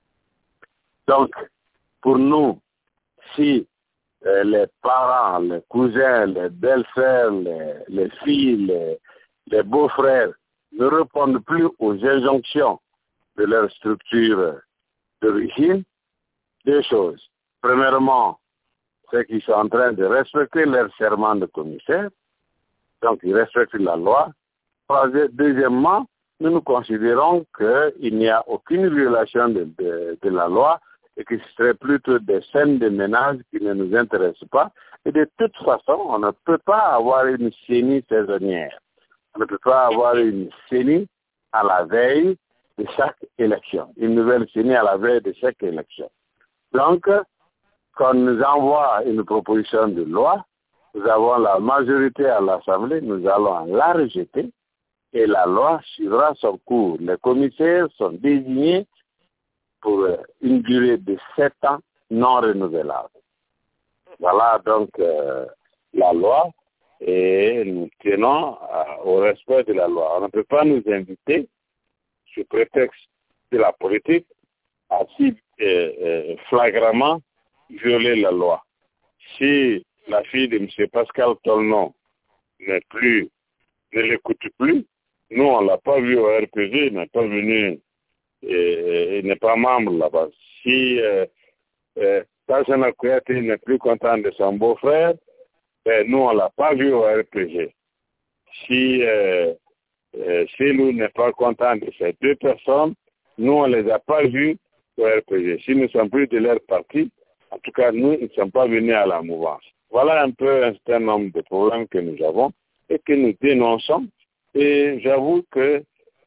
Donc, pour nous, si euh, les parents, les cousins, les belles-sœurs, les, les filles, les, les beaux-frères ne répondent plus aux injonctions de leur structure d'origine, deux choses. Premièrement, c'est qu'ils sont en train de respecter leur serment de commissaire, donc ils respectent la loi. Deuxièmement, nous nous considérons qu'il n'y a aucune violation de, de, de la loi et que ce serait plutôt des scènes de ménage qui ne nous intéressent pas. Et de toute façon, on ne peut pas avoir une C E N I saisonnière. On ne peut pas avoir une C E N I à la veille de chaque élection, une nouvelle C E N I à la veille de chaque élection. Donc, quand on nous envoie une proposition de loi, nous avons la majorité à l'Assemblée, nous allons la rejeter et la loi suivra son cours. Les commissaires sont désignés pour une durée de sept ans non renouvelable. Voilà donc euh, la loi et nous tenons euh, au respect de la loi. On ne peut pas nous inviter, sous prétexte de la politique, à si euh, euh, flagramment violer la loi. Si la fille de M. Pascal Tolnon n'est plus, ne l'écoute plus, nous on ne l'a pas vu au R P G, il n'est pas venu, il n'est pas membre là-bas. Si euh, euh, Tachana Kouyaté n'est plus content de son beau-frère, ben, nous on ne l'a pas vu au R P G. Si euh, euh, Célou n'est pas content de ces deux personnes, nous on ne les a pas vus au R P G. Si nous ne sommes plus de leur parti, en tout cas, nous, ils ne sommes pas venus à la mouvance. Voilà un peu un certain nombre de problèmes que nous avons et que nous dénonçons. Et j'avoue que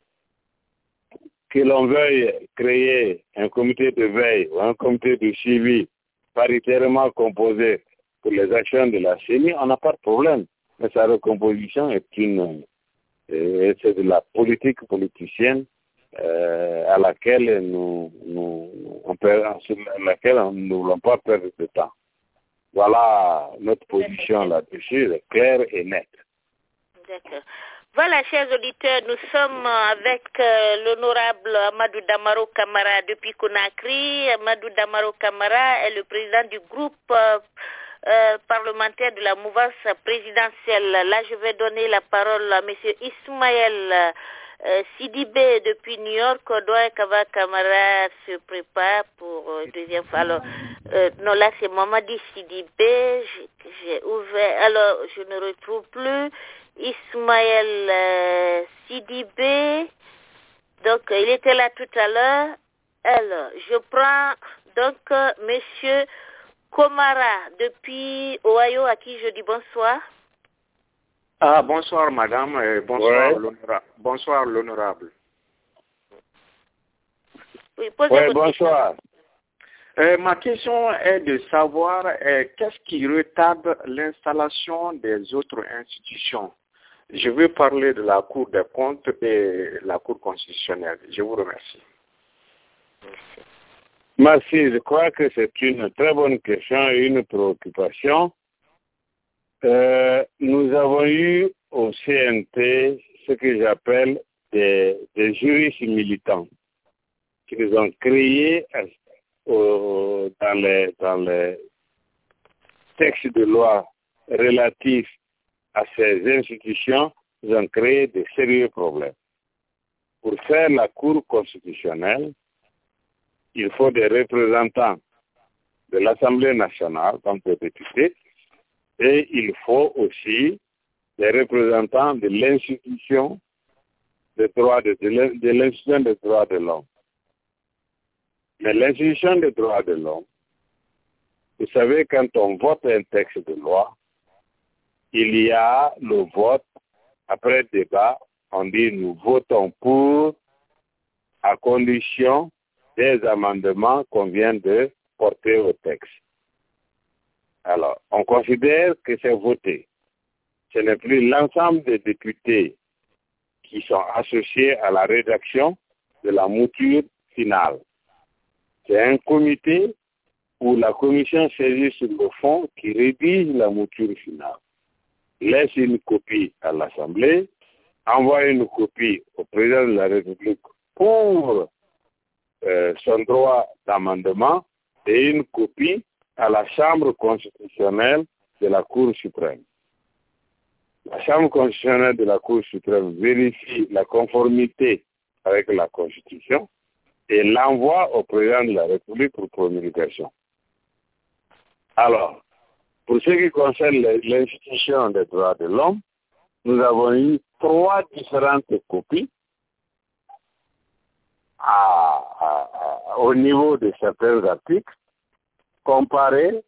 que l'on veuille créer un comité de veille ou un comité de suivi paritairement composé pour les actions de la C E N I, on n'a pas de problème. Mais sa recomposition est une, euh, c'est de la politique politicienne euh, à laquelle nous, nous, on peut, sur laquelle nous ne voulons pas perdre de temps. Voilà notre position là-dessus, est claire et nette. D'accord. Voilà, chers auditeurs, nous sommes avec euh, l'honorable Amadou Damaro Camara depuis Conakry. Amadou Damaro Camara est le président du groupe euh, euh, parlementaire de la mouvance présidentielle. Là, je vais donner la parole à M. Ismaël euh, Sidibé depuis New York. Doye Kava Camara se prépare pour euh, deuxième fois. Alors, euh, non, là, c'est Mamadi Sidibé. J'ai ouvert. Alors, je ne retrouve plus. Ismaël euh, Sidibé, donc il était là tout à l'heure. Alors, je prends donc euh, Monsieur Komara depuis Ohio, à qui je dis bonsoir. Ah, bonsoir madame, et bonsoir, ouais. l'honorable. Bonsoir l'honorable. Oui, ouais, bonsoir. Euh, ma question est de savoir euh, qu'est-ce qui retarde l'installation des autres institutions. Je veux parler de la Cour des comptes et la Cour constitutionnelle. Je vous remercie. Merci. Je crois que c'est une très bonne question et une préoccupation. Euh, nous avons eu au C N T ce que j'appelle des, des juristes militants qui nous ont créé euh, dans, les, dans les textes de loi relatifs à ces institutions, ils ont créé de sérieux problèmes. Pour faire la Cour constitutionnelle, il faut des représentants de l'Assemblée nationale, comme des députés, et il faut aussi des représentants de l'institution des droits de, de l'institution des droits de l'homme. Mais l'institution des droits de l'homme, vous savez, quand on vote un texte de loi, il y a le vote, après débat, on dit nous votons pour à condition des amendements qu'on vient de porter au texte. Alors, on considère que c'est voté. Ce n'est plus l'ensemble des députés qui sont associés à la rédaction de la mouture finale. C'est un comité où la commission saisie sur le fond qui rédige la mouture finale, laisse une copie à l'Assemblée, envoie une copie au président de la République pour euh, son droit d'amendement et une copie à la Chambre constitutionnelle de la Cour suprême. La Chambre constitutionnelle de la Cour suprême vérifie la conformité avec la Constitution et l'envoie au président de la République pour promulgation. Alors, pour ce qui concerne l'institution des droits de l'homme, nous avons eu trois différentes copies à, à, à, au niveau de certains articles, comparées,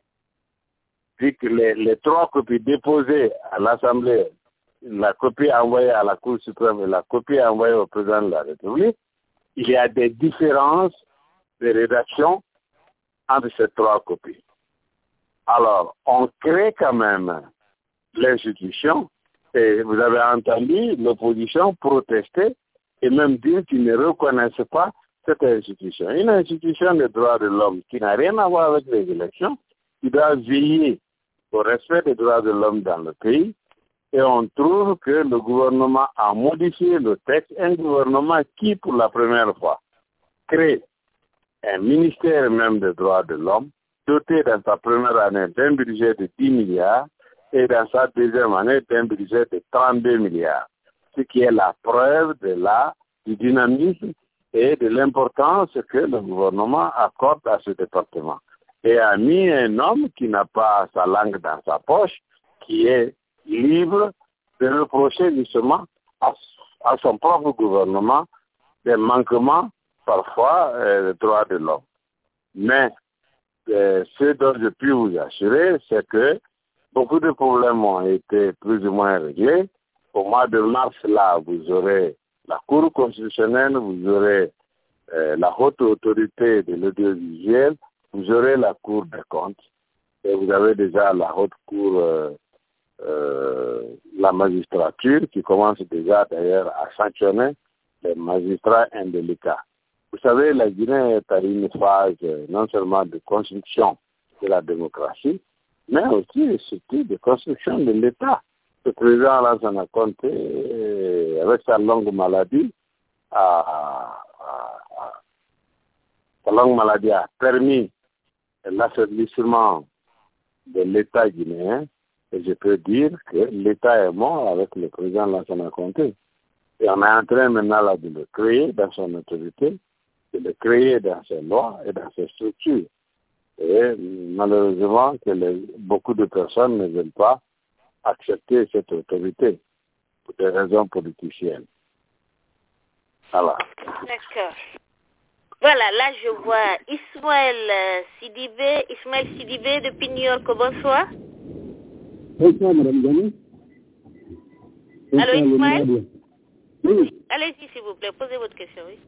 puis que les, les trois copies déposées à l'Assemblée, la copie envoyée à la Cour suprême et la copie envoyée au président de la République, il y a des différences de rédaction entre ces trois copies. Alors, on crée quand même l'institution, et vous avez entendu l'opposition protester et même dire qu'ils ne reconnaissent pas cette institution. Une institution des droits de l'homme qui n'a rien à voir avec les élections, qui doit veiller au respect des droits de l'homme dans le pays, et on trouve que le gouvernement a modifié le texte, un gouvernement qui, pour la première fois, crée un ministère même des droits de l'homme, doté dans sa première année d'un budget de dix milliards et dans sa deuxième année d'un budget de trente-deux milliards, ce qui est la preuve de la, du dynamisme et de l'importance que le gouvernement accorde à ce département. Et a mis un homme qui n'a pas sa langue dans sa poche, qui est libre de reprocher justement à, à son propre gouvernement des manquements parfois euh, des droits de l'homme. Mais euh, ce dont je puis vous assurer, c'est que beaucoup de problèmes ont été plus ou moins réglés. Au mois de mars, là, vous aurez la Cour constitutionnelle, vous aurez euh, la haute autorité de l'audiovisuel, vous aurez la Cour des comptes, et vous avez déjà la haute cour, euh, euh, la magistrature, qui commence déjà d'ailleurs à sanctionner les magistrats indélicats. Vous savez, la Guinée est à une phase euh, non seulement de construction de la démocratie, mais aussi et surtout de construction de l'État. Le président Alassane Conté, euh, avec sa longue maladie, a, a, a, sa longue maladie a permis l'affaiblissement de l'État guinéen, et je peux dire que l'État est mort avec le président Alassane Conté. Et on est en train maintenant là, de le créer dans son autorité, de le créer dans ses lois et dans ses structures. Et malheureusement, que les, beaucoup de personnes ne veulent pas accepter cette autorité pour des raisons politiciennes. Voilà. D'accord. Voilà, là je vois Ismaël Sidibé, Ismaël Sidibé depuis New York. Bonsoir. Bonsoir, Madame Gani. Allô, Ismaël? Oui. Allez-y, s'il vous plaît, posez votre question, oui.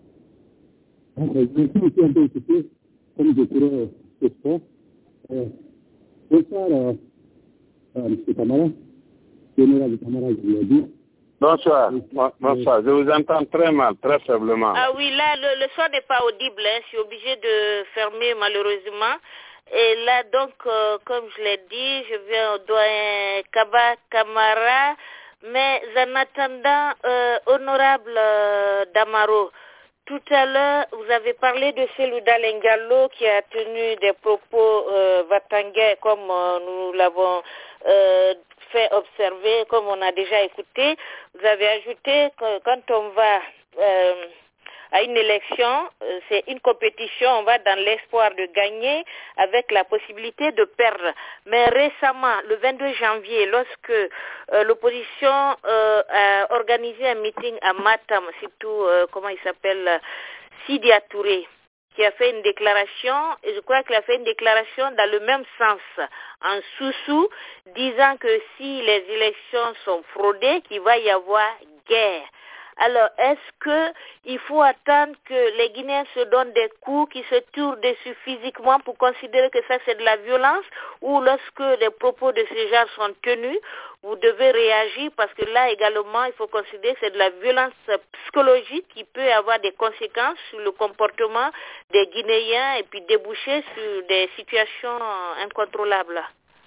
Je suis aussi un peu occupé, comme je courais au sport. Euh, bonsoir, euh, euh, M. Camara, général Camara, je l'ai dit. Bonsoir, bonsoir. Je vous entends très mal, très faiblement. Ah oui, là, le, le son n'est pas audible. Hein. Je suis obligé de fermer, malheureusement. Et là, donc, euh, comme je l'ai dit, je viens au doyen Kaba Kamara. Mais en attendant, euh, honorable euh, Damaro, tout à l'heure, vous avez parlé de Selouda Lengalo qui a tenu des propos euh, vatangais comme euh, nous l'avons euh, fait observer, comme on a déjà écouté. Vous avez ajouté que quand on va euh, à une élection, euh, c'est une compétition, on va dans l'espoir de gagner avec la possibilité de perdre. Mais récemment, le vingt-deux janvier, lorsque euh, l'opposition euh, a organisé un meeting à Matam, surtout, euh, comment il s'appelle, Sidia Touré, qui a fait une déclaration, et je crois qu'il a fait une déclaration dans le même sens, en sous-sous, disant que si les élections sont fraudées, qu'il va y avoir guerre. Alors, est-ce qu'il faut attendre que les Guinéens se donnent des coups, qui se turent dessus physiquement pour considérer que ça c'est de la violence, ou lorsque des propos de ce genre sont tenus, vous devez réagir parce que là également, il faut considérer que c'est de la violence psychologique qui peut avoir des conséquences sur le comportement des Guinéens et puis déboucher sur des situations incontrôlables.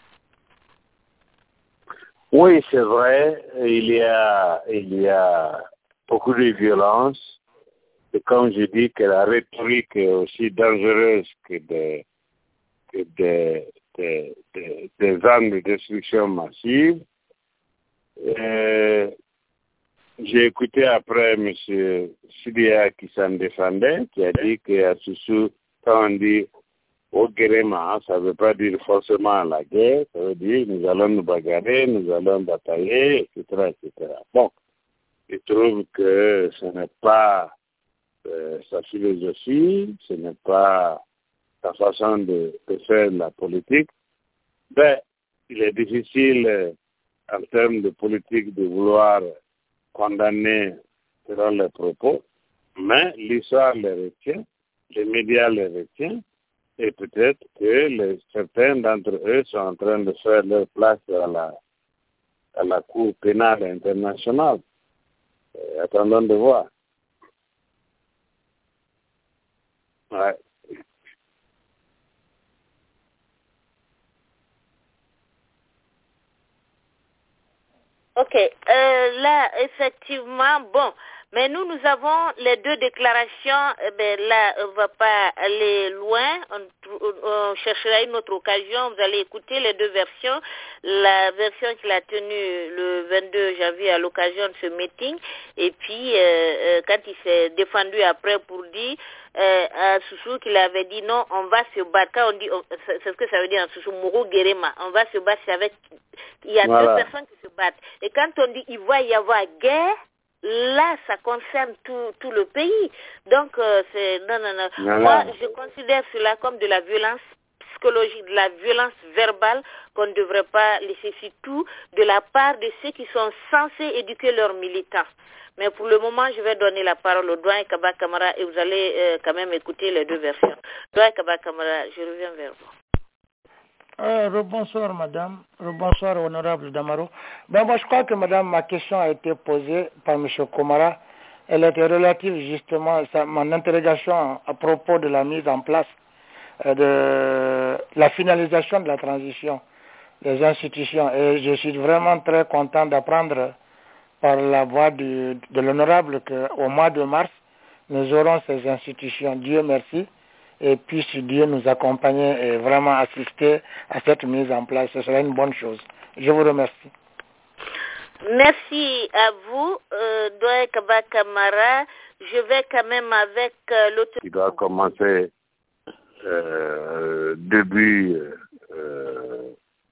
Oui, c'est vrai, il y a, il y a beaucoup de violence. Et comme je dis que la rhétorique est aussi dangereuse que des, que des, des, des, des armes de destruction massive. Et j'ai écouté après M. Sidia qui s'en défendait, qui a dit qu'à Soussou, quand on dit au Guérema, ça ne veut pas dire forcément la guerre, ça veut dire nous allons nous bagarrer, nous allons batailler, et cetera, et cetera. Bon, je trouve que ce n'est pas euh, sa philosophie, ce n'est pas sa façon de, de faire la politique. Ben, il est difficile euh, en termes de politique de vouloir condamner selon les propos, mais l'histoire les retient, les médias les retiennent, et peut-être que les, certains d'entre eux sont en train de faire leur place à la, à la Cour pénale internationale. Et attendons de voir. Ouais. Ok, euh, là, effectivement, bon, mais nous, nous avons les deux déclarations, eh ben, là, on ne va pas aller loin, on, on cherchera une autre occasion, vous allez écouter les deux versions, la version qu'il a tenue le vingt-deux janvier à l'occasion de ce meeting, et puis euh, euh, quand il s'est défendu après pour dire euh, à Soussou qu'il avait dit non, on va se battre, quand on dit, c'est ce que ça veut dire en Soussou, Mourou Guérema, on va se battre, c'est avec, il y a voilà. deux personnes qui se battent, et quand on dit il va y avoir guerre, là, ça concerne tout, tout le pays. Donc, euh, c'est non, non, non. Voilà. Moi, je considère cela comme de la violence psychologique, de la violence verbale qu'on ne devrait pas laisser, surtout de la part de ceux qui sont censés éduquer leurs militants. Mais pour le moment, je vais donner la parole au doyen Kaba Kamara et vous allez euh, quand même écouter les deux versions. Doyen Kaba Kamara, je reviens vers vous. Euh, rebonsoir, madame. Rebonsoir, honorable Damaro. Ben, moi, je crois que, madame, ma question a été posée par M. Komara. Elle était relative, justement, à mon interrogation à propos de la mise en place euh, de la finalisation de la transition des institutions. Et je suis vraiment très content d'apprendre par la voix du, de l'honorable qu'au mois de mars, nous aurons ces institutions. Dieu merci. Et puisse Dieu nous accompagner et vraiment assister à cette mise en place. Ce serait une bonne chose. Je vous remercie. Merci à vous, euh, Doyen Kaba Kamara. Je vais quand même avec euh, l'autre... Il doit commencer euh, début, euh,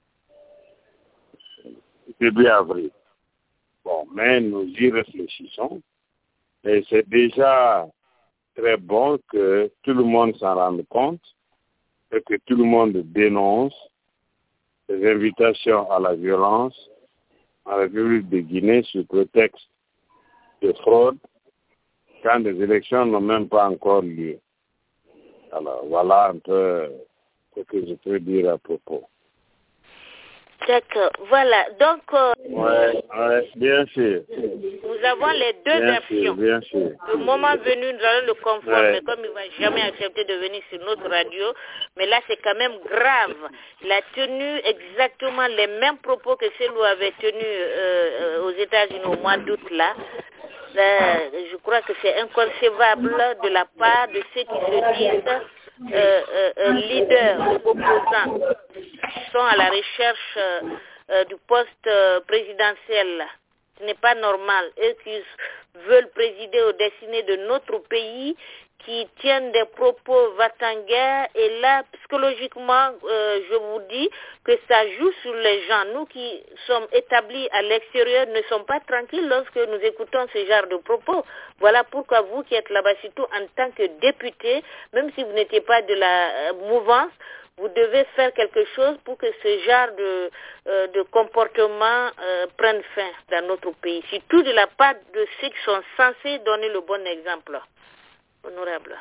début avril. Bon, mais nous y réfléchissons. Et c'est déjà très bon que tout le monde s'en rende compte et que tout le monde dénonce les invitations à la violence en République de Guinée sous prétexte de fraude quand les élections n'ont même pas encore lieu. Alors voilà un peu ce que je peux dire à propos. D'accord, voilà. Donc, euh, ouais, ouais, bien sûr. Nous avons les deux bien versions. Sûr, bien sûr. Le moment venu, nous allons le confondre, ouais. mais comme il ne va jamais accepter de venir sur notre radio, mais là, c'est quand même grave. Il a tenu exactement les mêmes propos que celui avait tenu euh, aux États-Unis au mois d'août, là. Euh, je crois que c'est inconcevable de la part de ceux qui se disent euh, euh, leaders opposants, qui sont à la recherche euh, euh, du poste euh, présidentiel. Ce n'est pas normal. Eux qui veulent présider aux destinées de notre pays, qui tiennent des propos va-t-en-guerre, et là, psychologiquement, euh, je vous dis que ça joue sur les gens. Nous qui sommes établis à l'extérieur ne sommes pas tranquilles lorsque nous écoutons ce genre de propos. Voilà pourquoi vous qui êtes là-bas, surtout en tant que député, même si vous n'étiez pas de la euh, mouvance, vous devez faire quelque chose pour que ce genre de, euh, de comportement euh, prenne fin dans notre pays, surtout de la part de ceux qui sont censés donner le bon exemple. Honorable.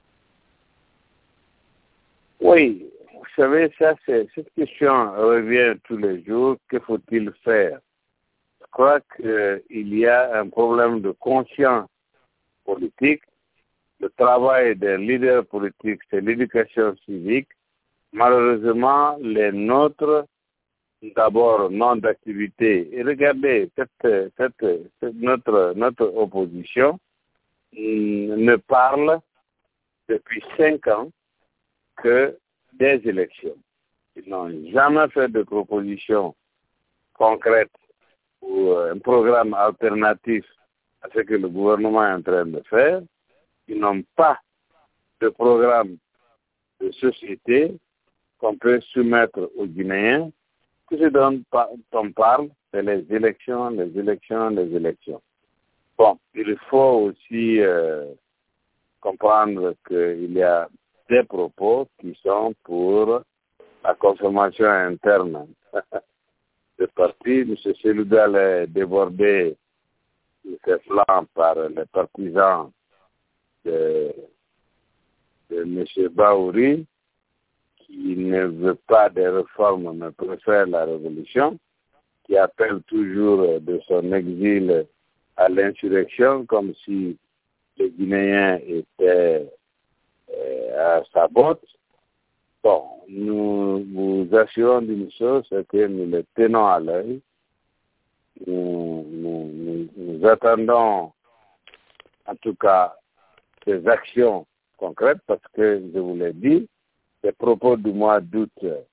Oui, vous savez, ça, c'est, cette question revient tous les jours. Que faut-il faire? Je crois qu'il y a un problème de conscience politique. Le travail des leaders politiques, c'est l'éducation civique. Malheureusement, les nôtres, d'abord, non d'activité. Et regardez, cette, cette, cette, notre, notre opposition ne parle depuis cinq ans que des élections. Ils n'ont jamais fait de proposition concrète ou un programme alternatif à ce que le gouvernement est en train de faire. Ils n'ont pas de programme de société qu'on peut soumettre aux Guinéens. Tout ce dont on parle, c'est les élections, les élections, les élections. Bon, il faut aussi euh, comprendre qu'il y a des propos qui sont pour la consommation interne du parti. M. Seloudal est débordé de ses flancs par les partisans de, de M. Baouri, qui ne veut pas des réformes mais préfère la révolution, qui appelle toujours de son exil à l'insurrection, comme si les Guinéens étaient euh, à sa botte. Bon, nous vous assurons d'une chose, c'est que nous les tenons à l'œil. Nous, nous, nous, nous attendons, en tout cas, ces actions concrètes, parce que, je vous l'ai dit, les propos du mois d'août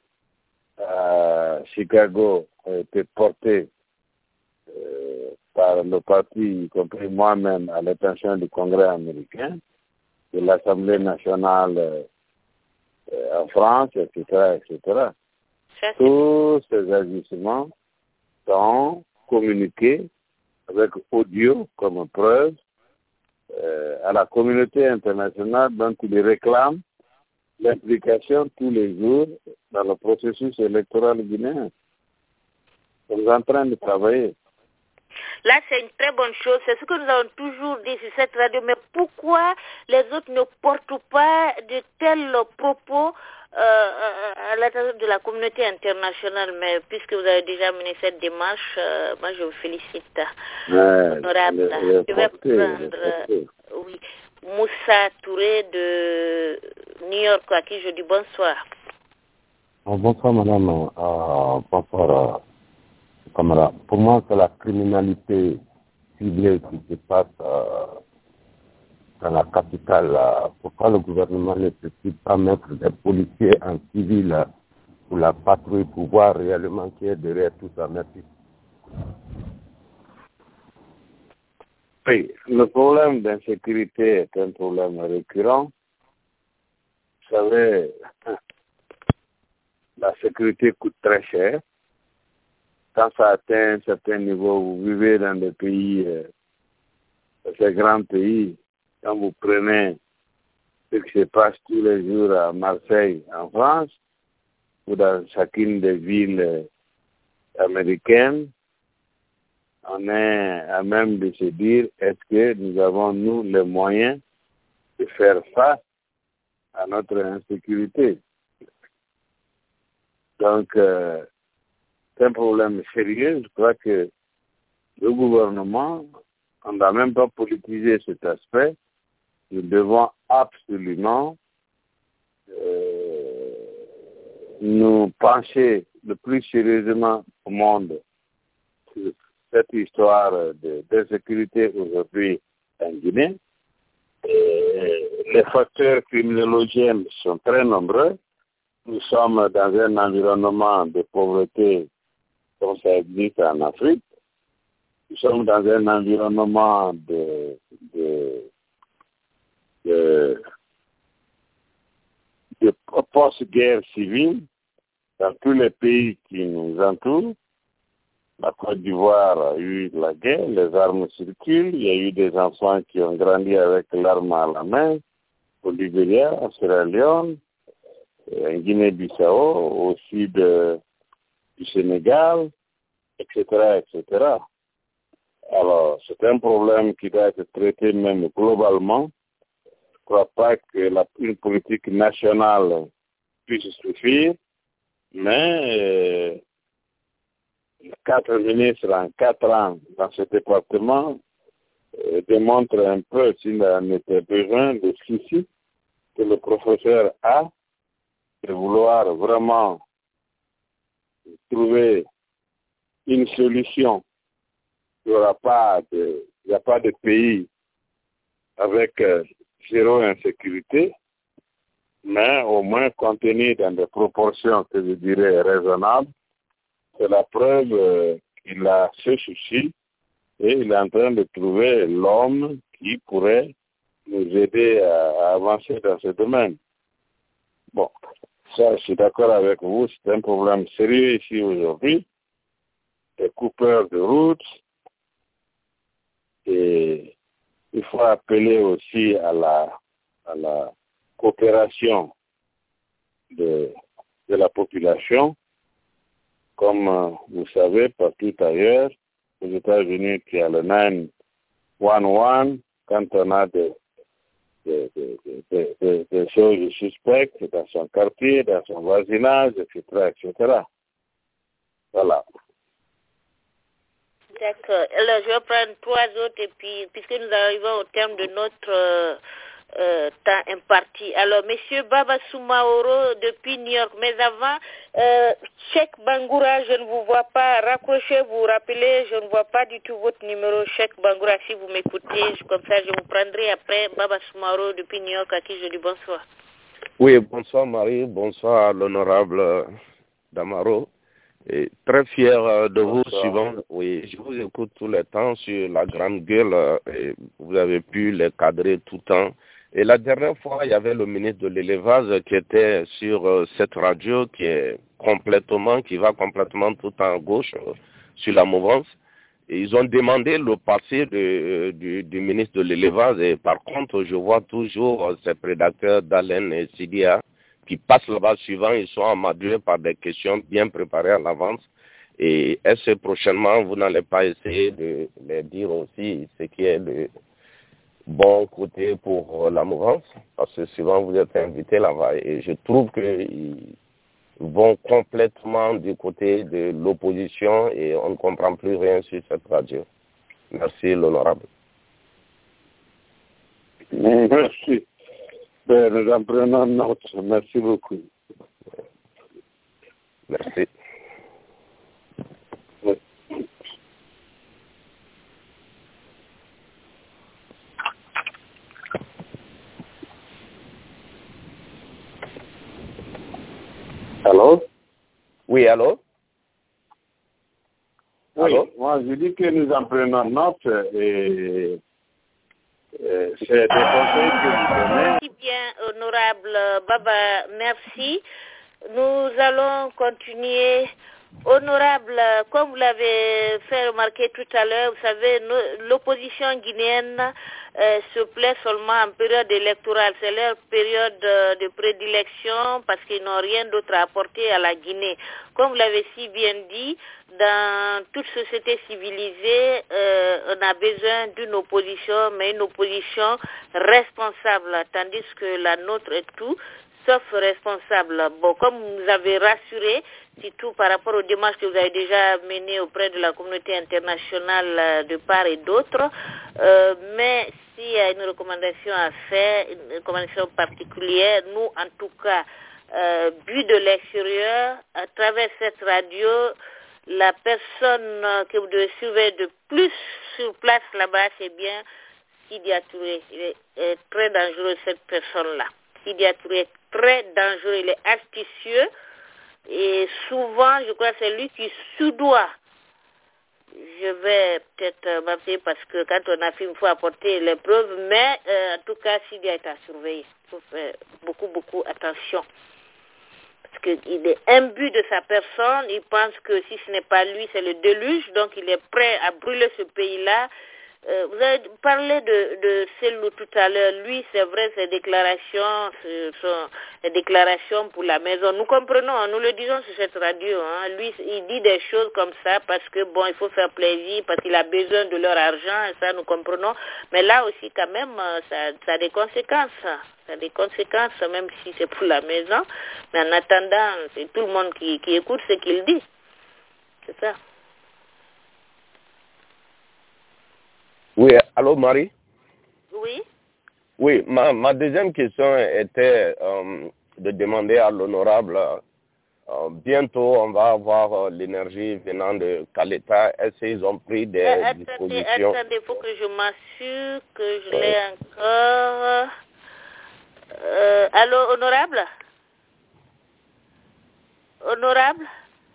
à Chicago ont été portés euh, par le parti, y compris moi-même, à l'attention du Congrès américain, de l'Assemblée nationale euh, en France, et cetera, et cetera. Tous ces agissements sont communiqués avec audio comme preuve euh, à la communauté internationale dont ils réclament l'implication tous les jours dans le processus électoral guinéen. Nous sommes en train de travailler. Là, c'est une très bonne chose. C'est ce que nous avons toujours dit sur cette radio. Mais pourquoi les autres ne portent pas de tels propos euh, à l'attention de la communauté internationale? Mais puisque vous avez déjà mené cette démarche, euh, moi, je vous félicite. Ouais, honorable. Le, le je vais porter, prendre euh, oui, Moussa Touré de New York, à qui je dis bonsoir. Bonsoir, madame. Euh, bonsoir. Camara. Pour moi, c'est la criminalité ciblée qui se passe euh, dans la capitale. Euh, pourquoi le gouvernement ne peut-il pas mettre des policiers en civil euh, pour la patrouille, pour voir réellement qui est derrière tout ça? Merci. Oui, le problème d'insécurité est un problème récurrent. Vous savez, la sécurité coûte très cher. Quand ça atteint un certain niveau, vous vivez dans des pays, euh, ces grands pays, quand vous prenez ce qui se passe tous les jours à Marseille, en France, ou dans chacune des villes euh, américaines, on est à même de se dire, est-ce que nous avons, nous, les moyens de faire face à notre insécurité? Donc, euh, c'est un problème sérieux. Je crois que le gouvernement, on n'a même pas politisé cet aspect. Nous devons absolument euh, nous pencher le plus sérieusement au monde sur cette histoire de d'insécurité aujourd'hui en Guinée. Et les facteurs criminologiens sont très nombreux. Nous sommes dans un environnement de pauvreté comme ça existe en Afrique. Nous sommes dans un environnement de, de, de, de post-guerre civile dans tous les pays qui nous entourent. La Côte d'Ivoire a eu la guerre, les armes circulent, il y a eu des enfants qui ont grandi avec l'arme à la main, au Libéria, en Sierra Leone, en Guinée-Bissau, au sud du Sénégal, et cetera, et cetera. Alors, c'est un problème qui doit être traité même globalement. Je ne crois pas que la, une politique nationale puisse suffire, mais euh, quatre ministres en quatre ans dans ce département euh, démontrent un peu, s'il en était besoin, le souci que le professeur a de vouloir vraiment trouver une solution. Il n'y aura pas de, il n'y a pas de pays avec euh, zéro insécurité, mais au moins contenu dans des proportions que je dirais raisonnables. C'est la preuve euh, qu'il a ce souci et il est en train de trouver l'homme qui pourrait nous aider à, à avancer dans ce domaine. Bon, ça, je suis d'accord avec vous, c'est un problème sérieux ici aujourd'hui. Les coupeurs de route, et il faut appeler aussi à la, à la coopération de, de la population. Comme euh, vous savez, partout ailleurs, aux États-Unis, il y a le neuf un un, quand on a des, des, des, des, des, des choses suspectes dans son quartier, dans son voisinage, et cetera, et cetera. Voilà. D'accord. Alors, je vais prendre trois autres et puis, puisque nous arrivons au terme de notre euh, euh, temps imparti. Alors, Monsieur Baba Soumaoro depuis New York. Mais avant, euh, Cheikh Bangoura, je ne vous vois pas. Raccrochez, vous vous rappelez, je ne vois pas du tout votre numéro. Cheikh Bangoura, si vous m'écoutez, comme ça, je vous prendrai après Baba Soumaoro depuis New York, à qui je dis bonsoir. Oui, bonsoir Marie, bonsoir l'honorable Damaro. Et très fier de vous, suivant, oui, je vous écoute tout le temps sur la grande gueule, et vous avez pu les cadrer tout le temps. Et la dernière fois, il y avait le ministre de l'élevage qui était sur cette radio qui est complètement, qui va complètement tout en gauche sur la mouvance. Et ils ont demandé le passé de, du, du ministre de l'élevage et par contre, je vois toujours ces prédateurs d'Alain et Sidia qui passent là-bas suivant, ils sont amadoués par des questions bien préparées à l'avance. Et est-ce que prochainement, vous n'allez pas essayer de les dire aussi ce qui est le bon côté pour la mouvance? Parce que souvent, vous êtes invités là-bas. Et je trouve qu'ils vont complètement du côté de l'opposition et on ne comprend plus rien sur cette radio. Merci, l'honorable. Merci. Ben, nous en prenons note. Merci beaucoup. Merci. Oui. Allô? Oui, allô? Oui, allô? Moi, je dis que nous en prenons note et... Euh, c'est des conseils que vous donnez. Merci bien, honorable Baba, merci. Nous allons continuer. Honorable, comme vous l'avez fait remarquer tout à l'heure, vous savez, l'opposition guinéenne euh, se plaît seulement en période électorale. C'est leur période de, de prédilection parce qu'ils n'ont rien d'autre à apporter à la Guinée. Comme vous l'avez si bien dit, dans toute société civilisée, euh, on a besoin d'une opposition, mais une opposition responsable, tandis que la nôtre est tout sauf responsable. Bon, comme vous avez rassuré, surtout par rapport aux démarches que vous avez déjà menées auprès de la communauté internationale de part et d'autre, euh, mais s'il y a une recommandation à faire, une recommandation particulière, nous, en tout cas, euh, vu de l'extérieur, à travers cette radio, la personne que vous devez surveiller de plus sur place là-bas, c'est bien Sidia Touré. Il est, est très dangereux, cette personne-là. Sidia Touré est très dangereux, il est astucieux et souvent, je crois que c'est lui qui soudoie. Je vais peut-être m'appeler parce que quand on a fait, il faut apporter les preuves, mais euh, en tout cas, Sidia est à surveiller. Il faut faire beaucoup, beaucoup attention. Parce qu'il est imbu de sa personne, il pense que si ce n'est pas lui, c'est le déluge, donc il est prêt à brûler ce pays-là. Euh, vous avez parlé de, de Selou tout à l'heure. Lui, c'est vrai, ses déclarations, ce sont des déclarations pour la maison. Nous comprenons, nous le disons sur cette radio. Hein. Lui, il dit des choses comme ça parce que, bon, il faut faire plaisir, parce qu'il a besoin de leur argent, et ça, nous comprenons. Mais là aussi, quand même, ça, ça a des conséquences. Ça a des conséquences, même si c'est pour la maison. Mais en attendant, c'est tout le monde qui, qui écoute ce qu'il dit. C'est ça. Oui, allô Marie? Oui. Oui, ma, ma deuxième question était euh, de demander à l'honorable, euh, bientôt on va avoir euh, l'énergie venant de Caleta. Est-ce qu'ils ont pris des euh, attendez, dispositions? Attendez, il faut que je m'assure que je oui. l'ai encore. Euh, allô, honorable? Honorable?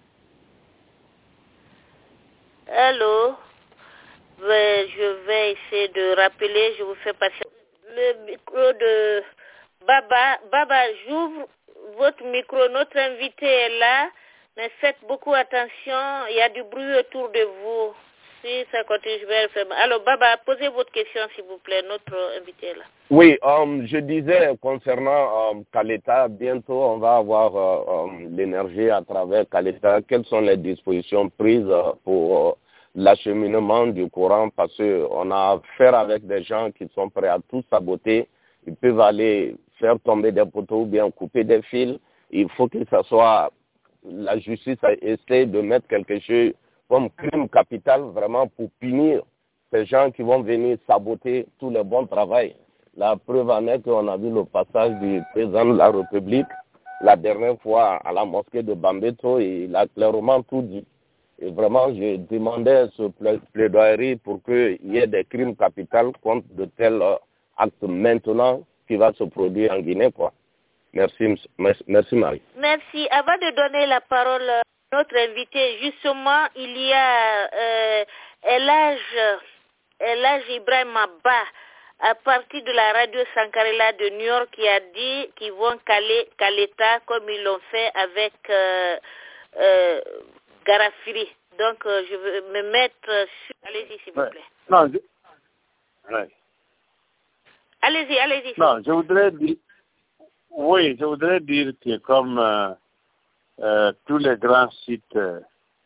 Allô? Je vais essayer de rappeler, je vous fais passer le micro de Baba. Baba, j'ouvre votre micro. Notre invité est là, mais faites beaucoup attention. Il y a du bruit autour de vous. Si ça continue, je vais le faire. Alors, Baba, posez votre question, s'il vous plaît. Notre invité est là. Oui, um, je disais concernant um, Caleta, bientôt on va avoir uh, um, l'énergie à travers Caleta. Quelles sont les dispositions prises uh, pour uh, l'acheminement du courant, parce qu'on a affaire avec des gens qui sont prêts à tout saboter. Ils peuvent aller faire tomber des poteaux ou bien couper des fils. Il faut que ce soit, la justice essaie de mettre quelque chose comme crime capital vraiment pour punir ces gens qui vont venir saboter tout le bon travail. La preuve en est qu'on a vu le passage du président de la République la dernière fois à la mosquée de Bambeto et il a clairement tout dit. Et vraiment, je demandais ce plaidoirie pour qu'il y ait des crimes capitaux contre de tels actes maintenant qui va se produire en Guinée, quoi. Merci, merci Marie. Merci. Avant de donner la parole à notre invité, justement, il y a euh, Elage, Elage Ibrahim Abba, à partir de la radio Sankarela de New York, qui a dit qu'ils vont caler Caleta comme ils l'ont fait avec euh, euh, Garafiri. Donc, euh, je veux me mettre sur... Allez-y, s'il vous ouais. plaît. Non, je... ouais. Allez-y, allez-y. Non, je voudrais dire... Oui, je voudrais dire que comme euh, euh, tous les grands sites euh,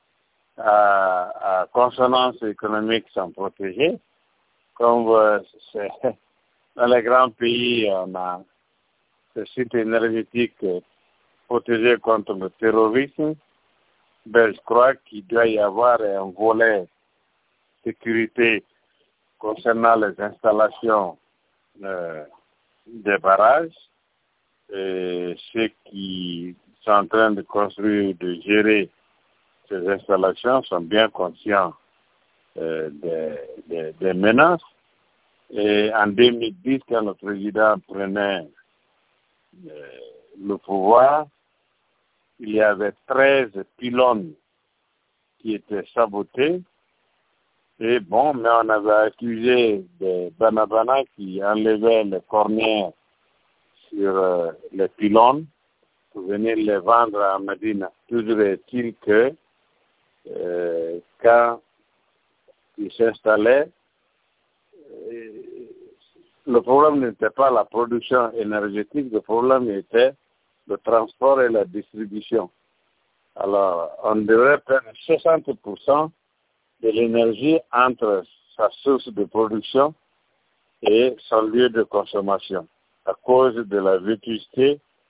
à, à consonance économique sont protégés, comme euh, c'est, dans les grands pays, on a ce site énergétique euh, protégé contre le terrorisme. Ben, je crois qu'il doit y avoir un volet sécurité concernant les installations euh, des barrages. Et ceux qui sont en train de construire, de gérer ces installations sont bien conscients euh, des, des, des menaces. Et en deux mille dix, quand le président prenait euh, le pouvoir, il y avait treize pylônes qui étaient sabotés. Et bon, mais on avait accusé des banabana qui enlevaient les cornières sur euh, les pylônes pour venir les vendre à Medina. Toujours est-il que euh, quand ils s'installaient, euh, le problème n'était pas la production énergétique, le problème était le transport et la distribution. Alors, on devrait perdre soixante pour cent de l'énergie entre sa source de production et son lieu de consommation, à cause de la vétusté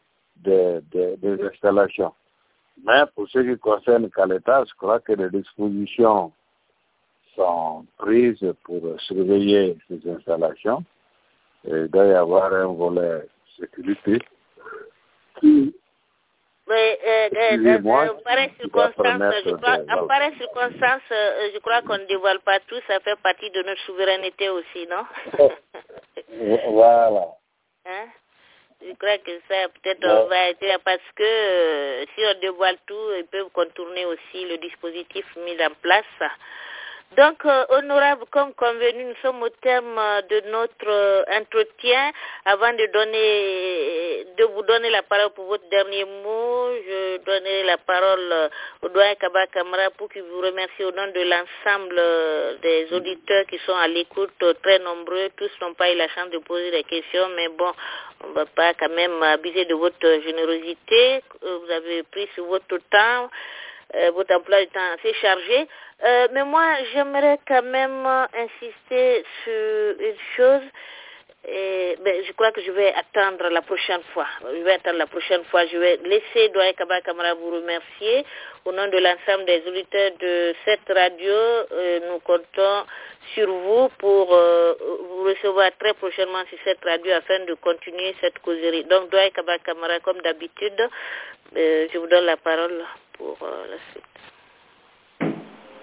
des, des, des installations. Mais pour ce qui concerne Caleta, je crois que les dispositions sont prises pour surveiller ces installations. Et il doit y avoir un volet sécurité qui, Mais euh, euh, euh, en pareille circonstance, je crois, de... en pareille circonstance, euh, je crois qu'on ne dévoile pas tout, ça fait partie de notre souveraineté aussi, non? Voilà. Hein? Je crois que ça peut-être ouais. va être parce que euh, si on dévoile tout, ils peuvent contourner aussi le dispositif mis en place. Donc, euh, honorable, comme convenu, nous sommes au terme de notre euh, entretien. Avant de donner, de vous donner la parole pour votre dernier mot, je donnerai la parole euh, au doyen Kaba Kamara pour qu'il vous remercie au nom de l'ensemble euh, des auditeurs qui sont à l'écoute, euh, très nombreux. Tous n'ont pas eu la chance de poser des questions, mais bon, on ne va pas quand même abuser de votre générosité. Vous avez pris sur votre temps. Euh, votre emploi du temps assez chargé. Euh, mais moi, j'aimerais quand même insister sur une chose. Et, ben, je crois que je vais attendre la prochaine fois. Je vais attendre la prochaine fois. Je vais laisser Doyen Kaba Kamara vous remercier. Au nom de l'ensemble des auditeurs de cette radio, euh, nous comptons sur vous pour euh, vous recevoir très prochainement sur cette radio afin de continuer cette causerie. Donc, Doyen Kaba Kamara, comme d'habitude, euh, je vous donne la parole pour euh, la suite.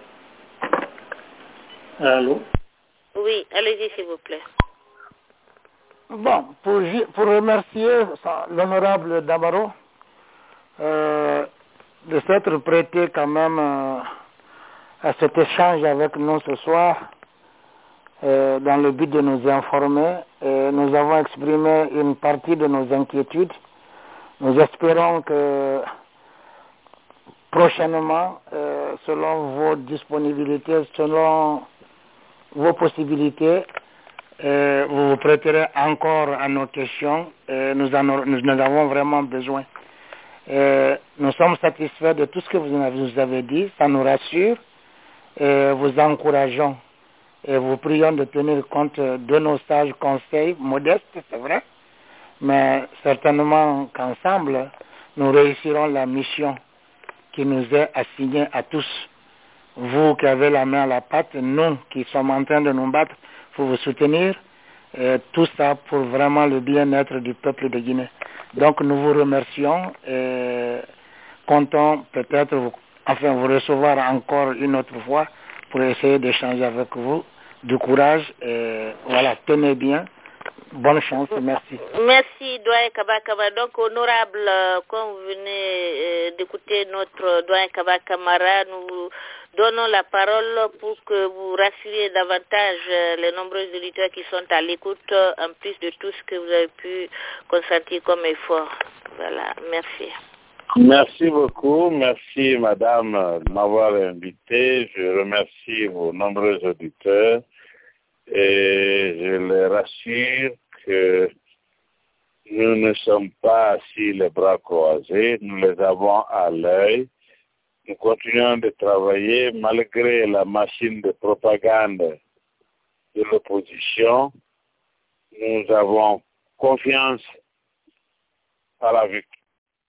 Allô? Oui, allez-y s'il vous plaît. Bon, pour, pour remercier l'honorable Damaro euh, de s'être prêté quand même euh, à cet échange avec nous ce soir euh, dans le but de nous informer. Et nous avons exprimé une partie de nos inquiétudes. Nous espérons que prochainement, euh, selon vos disponibilités, selon vos possibilités, euh, vous vous prêterez encore à nos questions. Euh, nous, en, nous en avons vraiment besoin. Euh, nous sommes satisfaits de tout ce que vous nous avez dit. Ça nous rassure. Euh, vous encourageons et vous prions de tenir compte de nos sages conseils, modestes, c'est vrai, mais certainement qu'ensemble, nous réussirons la mission qui nous est assignée à tous. Vous qui avez la main à la pâte, nous qui sommes en train de nous battre pour vous soutenir, et tout ça pour vraiment le bien-être du peuple de Guinée. Donc nous vous remercions et comptons peut-être vous, enfin vous recevoir encore une autre fois pour essayer d'échanger avec vous. Du courage et voilà, tenez bien. Bonne chance, merci. Merci, doyen Kaba Kamara. Donc, honorable, euh, comme vous venez euh, d'écouter notre doyen Kaba Kamara, nous donnons la parole pour que vous rassuriez davantage euh, les nombreux auditeurs qui sont à l'écoute, euh, en plus de tout ce que vous avez pu consentir comme effort. Voilà, merci. Merci beaucoup. Merci, madame, de m'avoir invité. Je remercie vos nombreux auditeurs. Et je les rassure que nous ne sommes pas assis les bras croisés, nous les avons à l'œil. Nous continuons de travailler malgré la machine de propagande de l'opposition. Nous avons confiance à la victoire.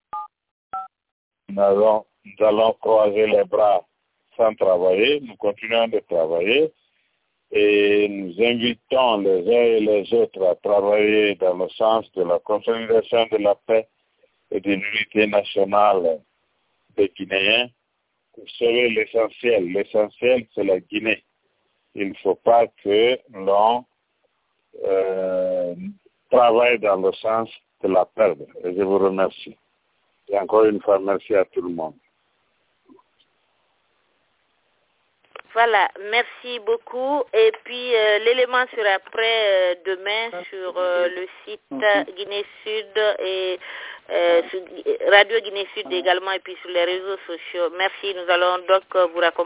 Nous allons, nous allons croiser les bras sans travailler. Nous continuons de travailler. Et nous invitons les uns et les autres à travailler dans le sens de la consolidation de la paix et de l'unité nationale des Guinéens pour sauver l'essentiel. L'essentiel, c'est la Guinée. Il ne faut pas que l'on euh, travaille dans le sens de la perdre. Et je vous remercie. Et encore une fois, merci à tout le monde. Voilà, merci beaucoup. Et puis, euh, l'élément sera prêt euh, demain sur euh, le site Guinée Sud et euh, sur Radio Guinée Sud également, et puis sur les réseaux sociaux. Merci, nous allons donc euh, vous raccompagner.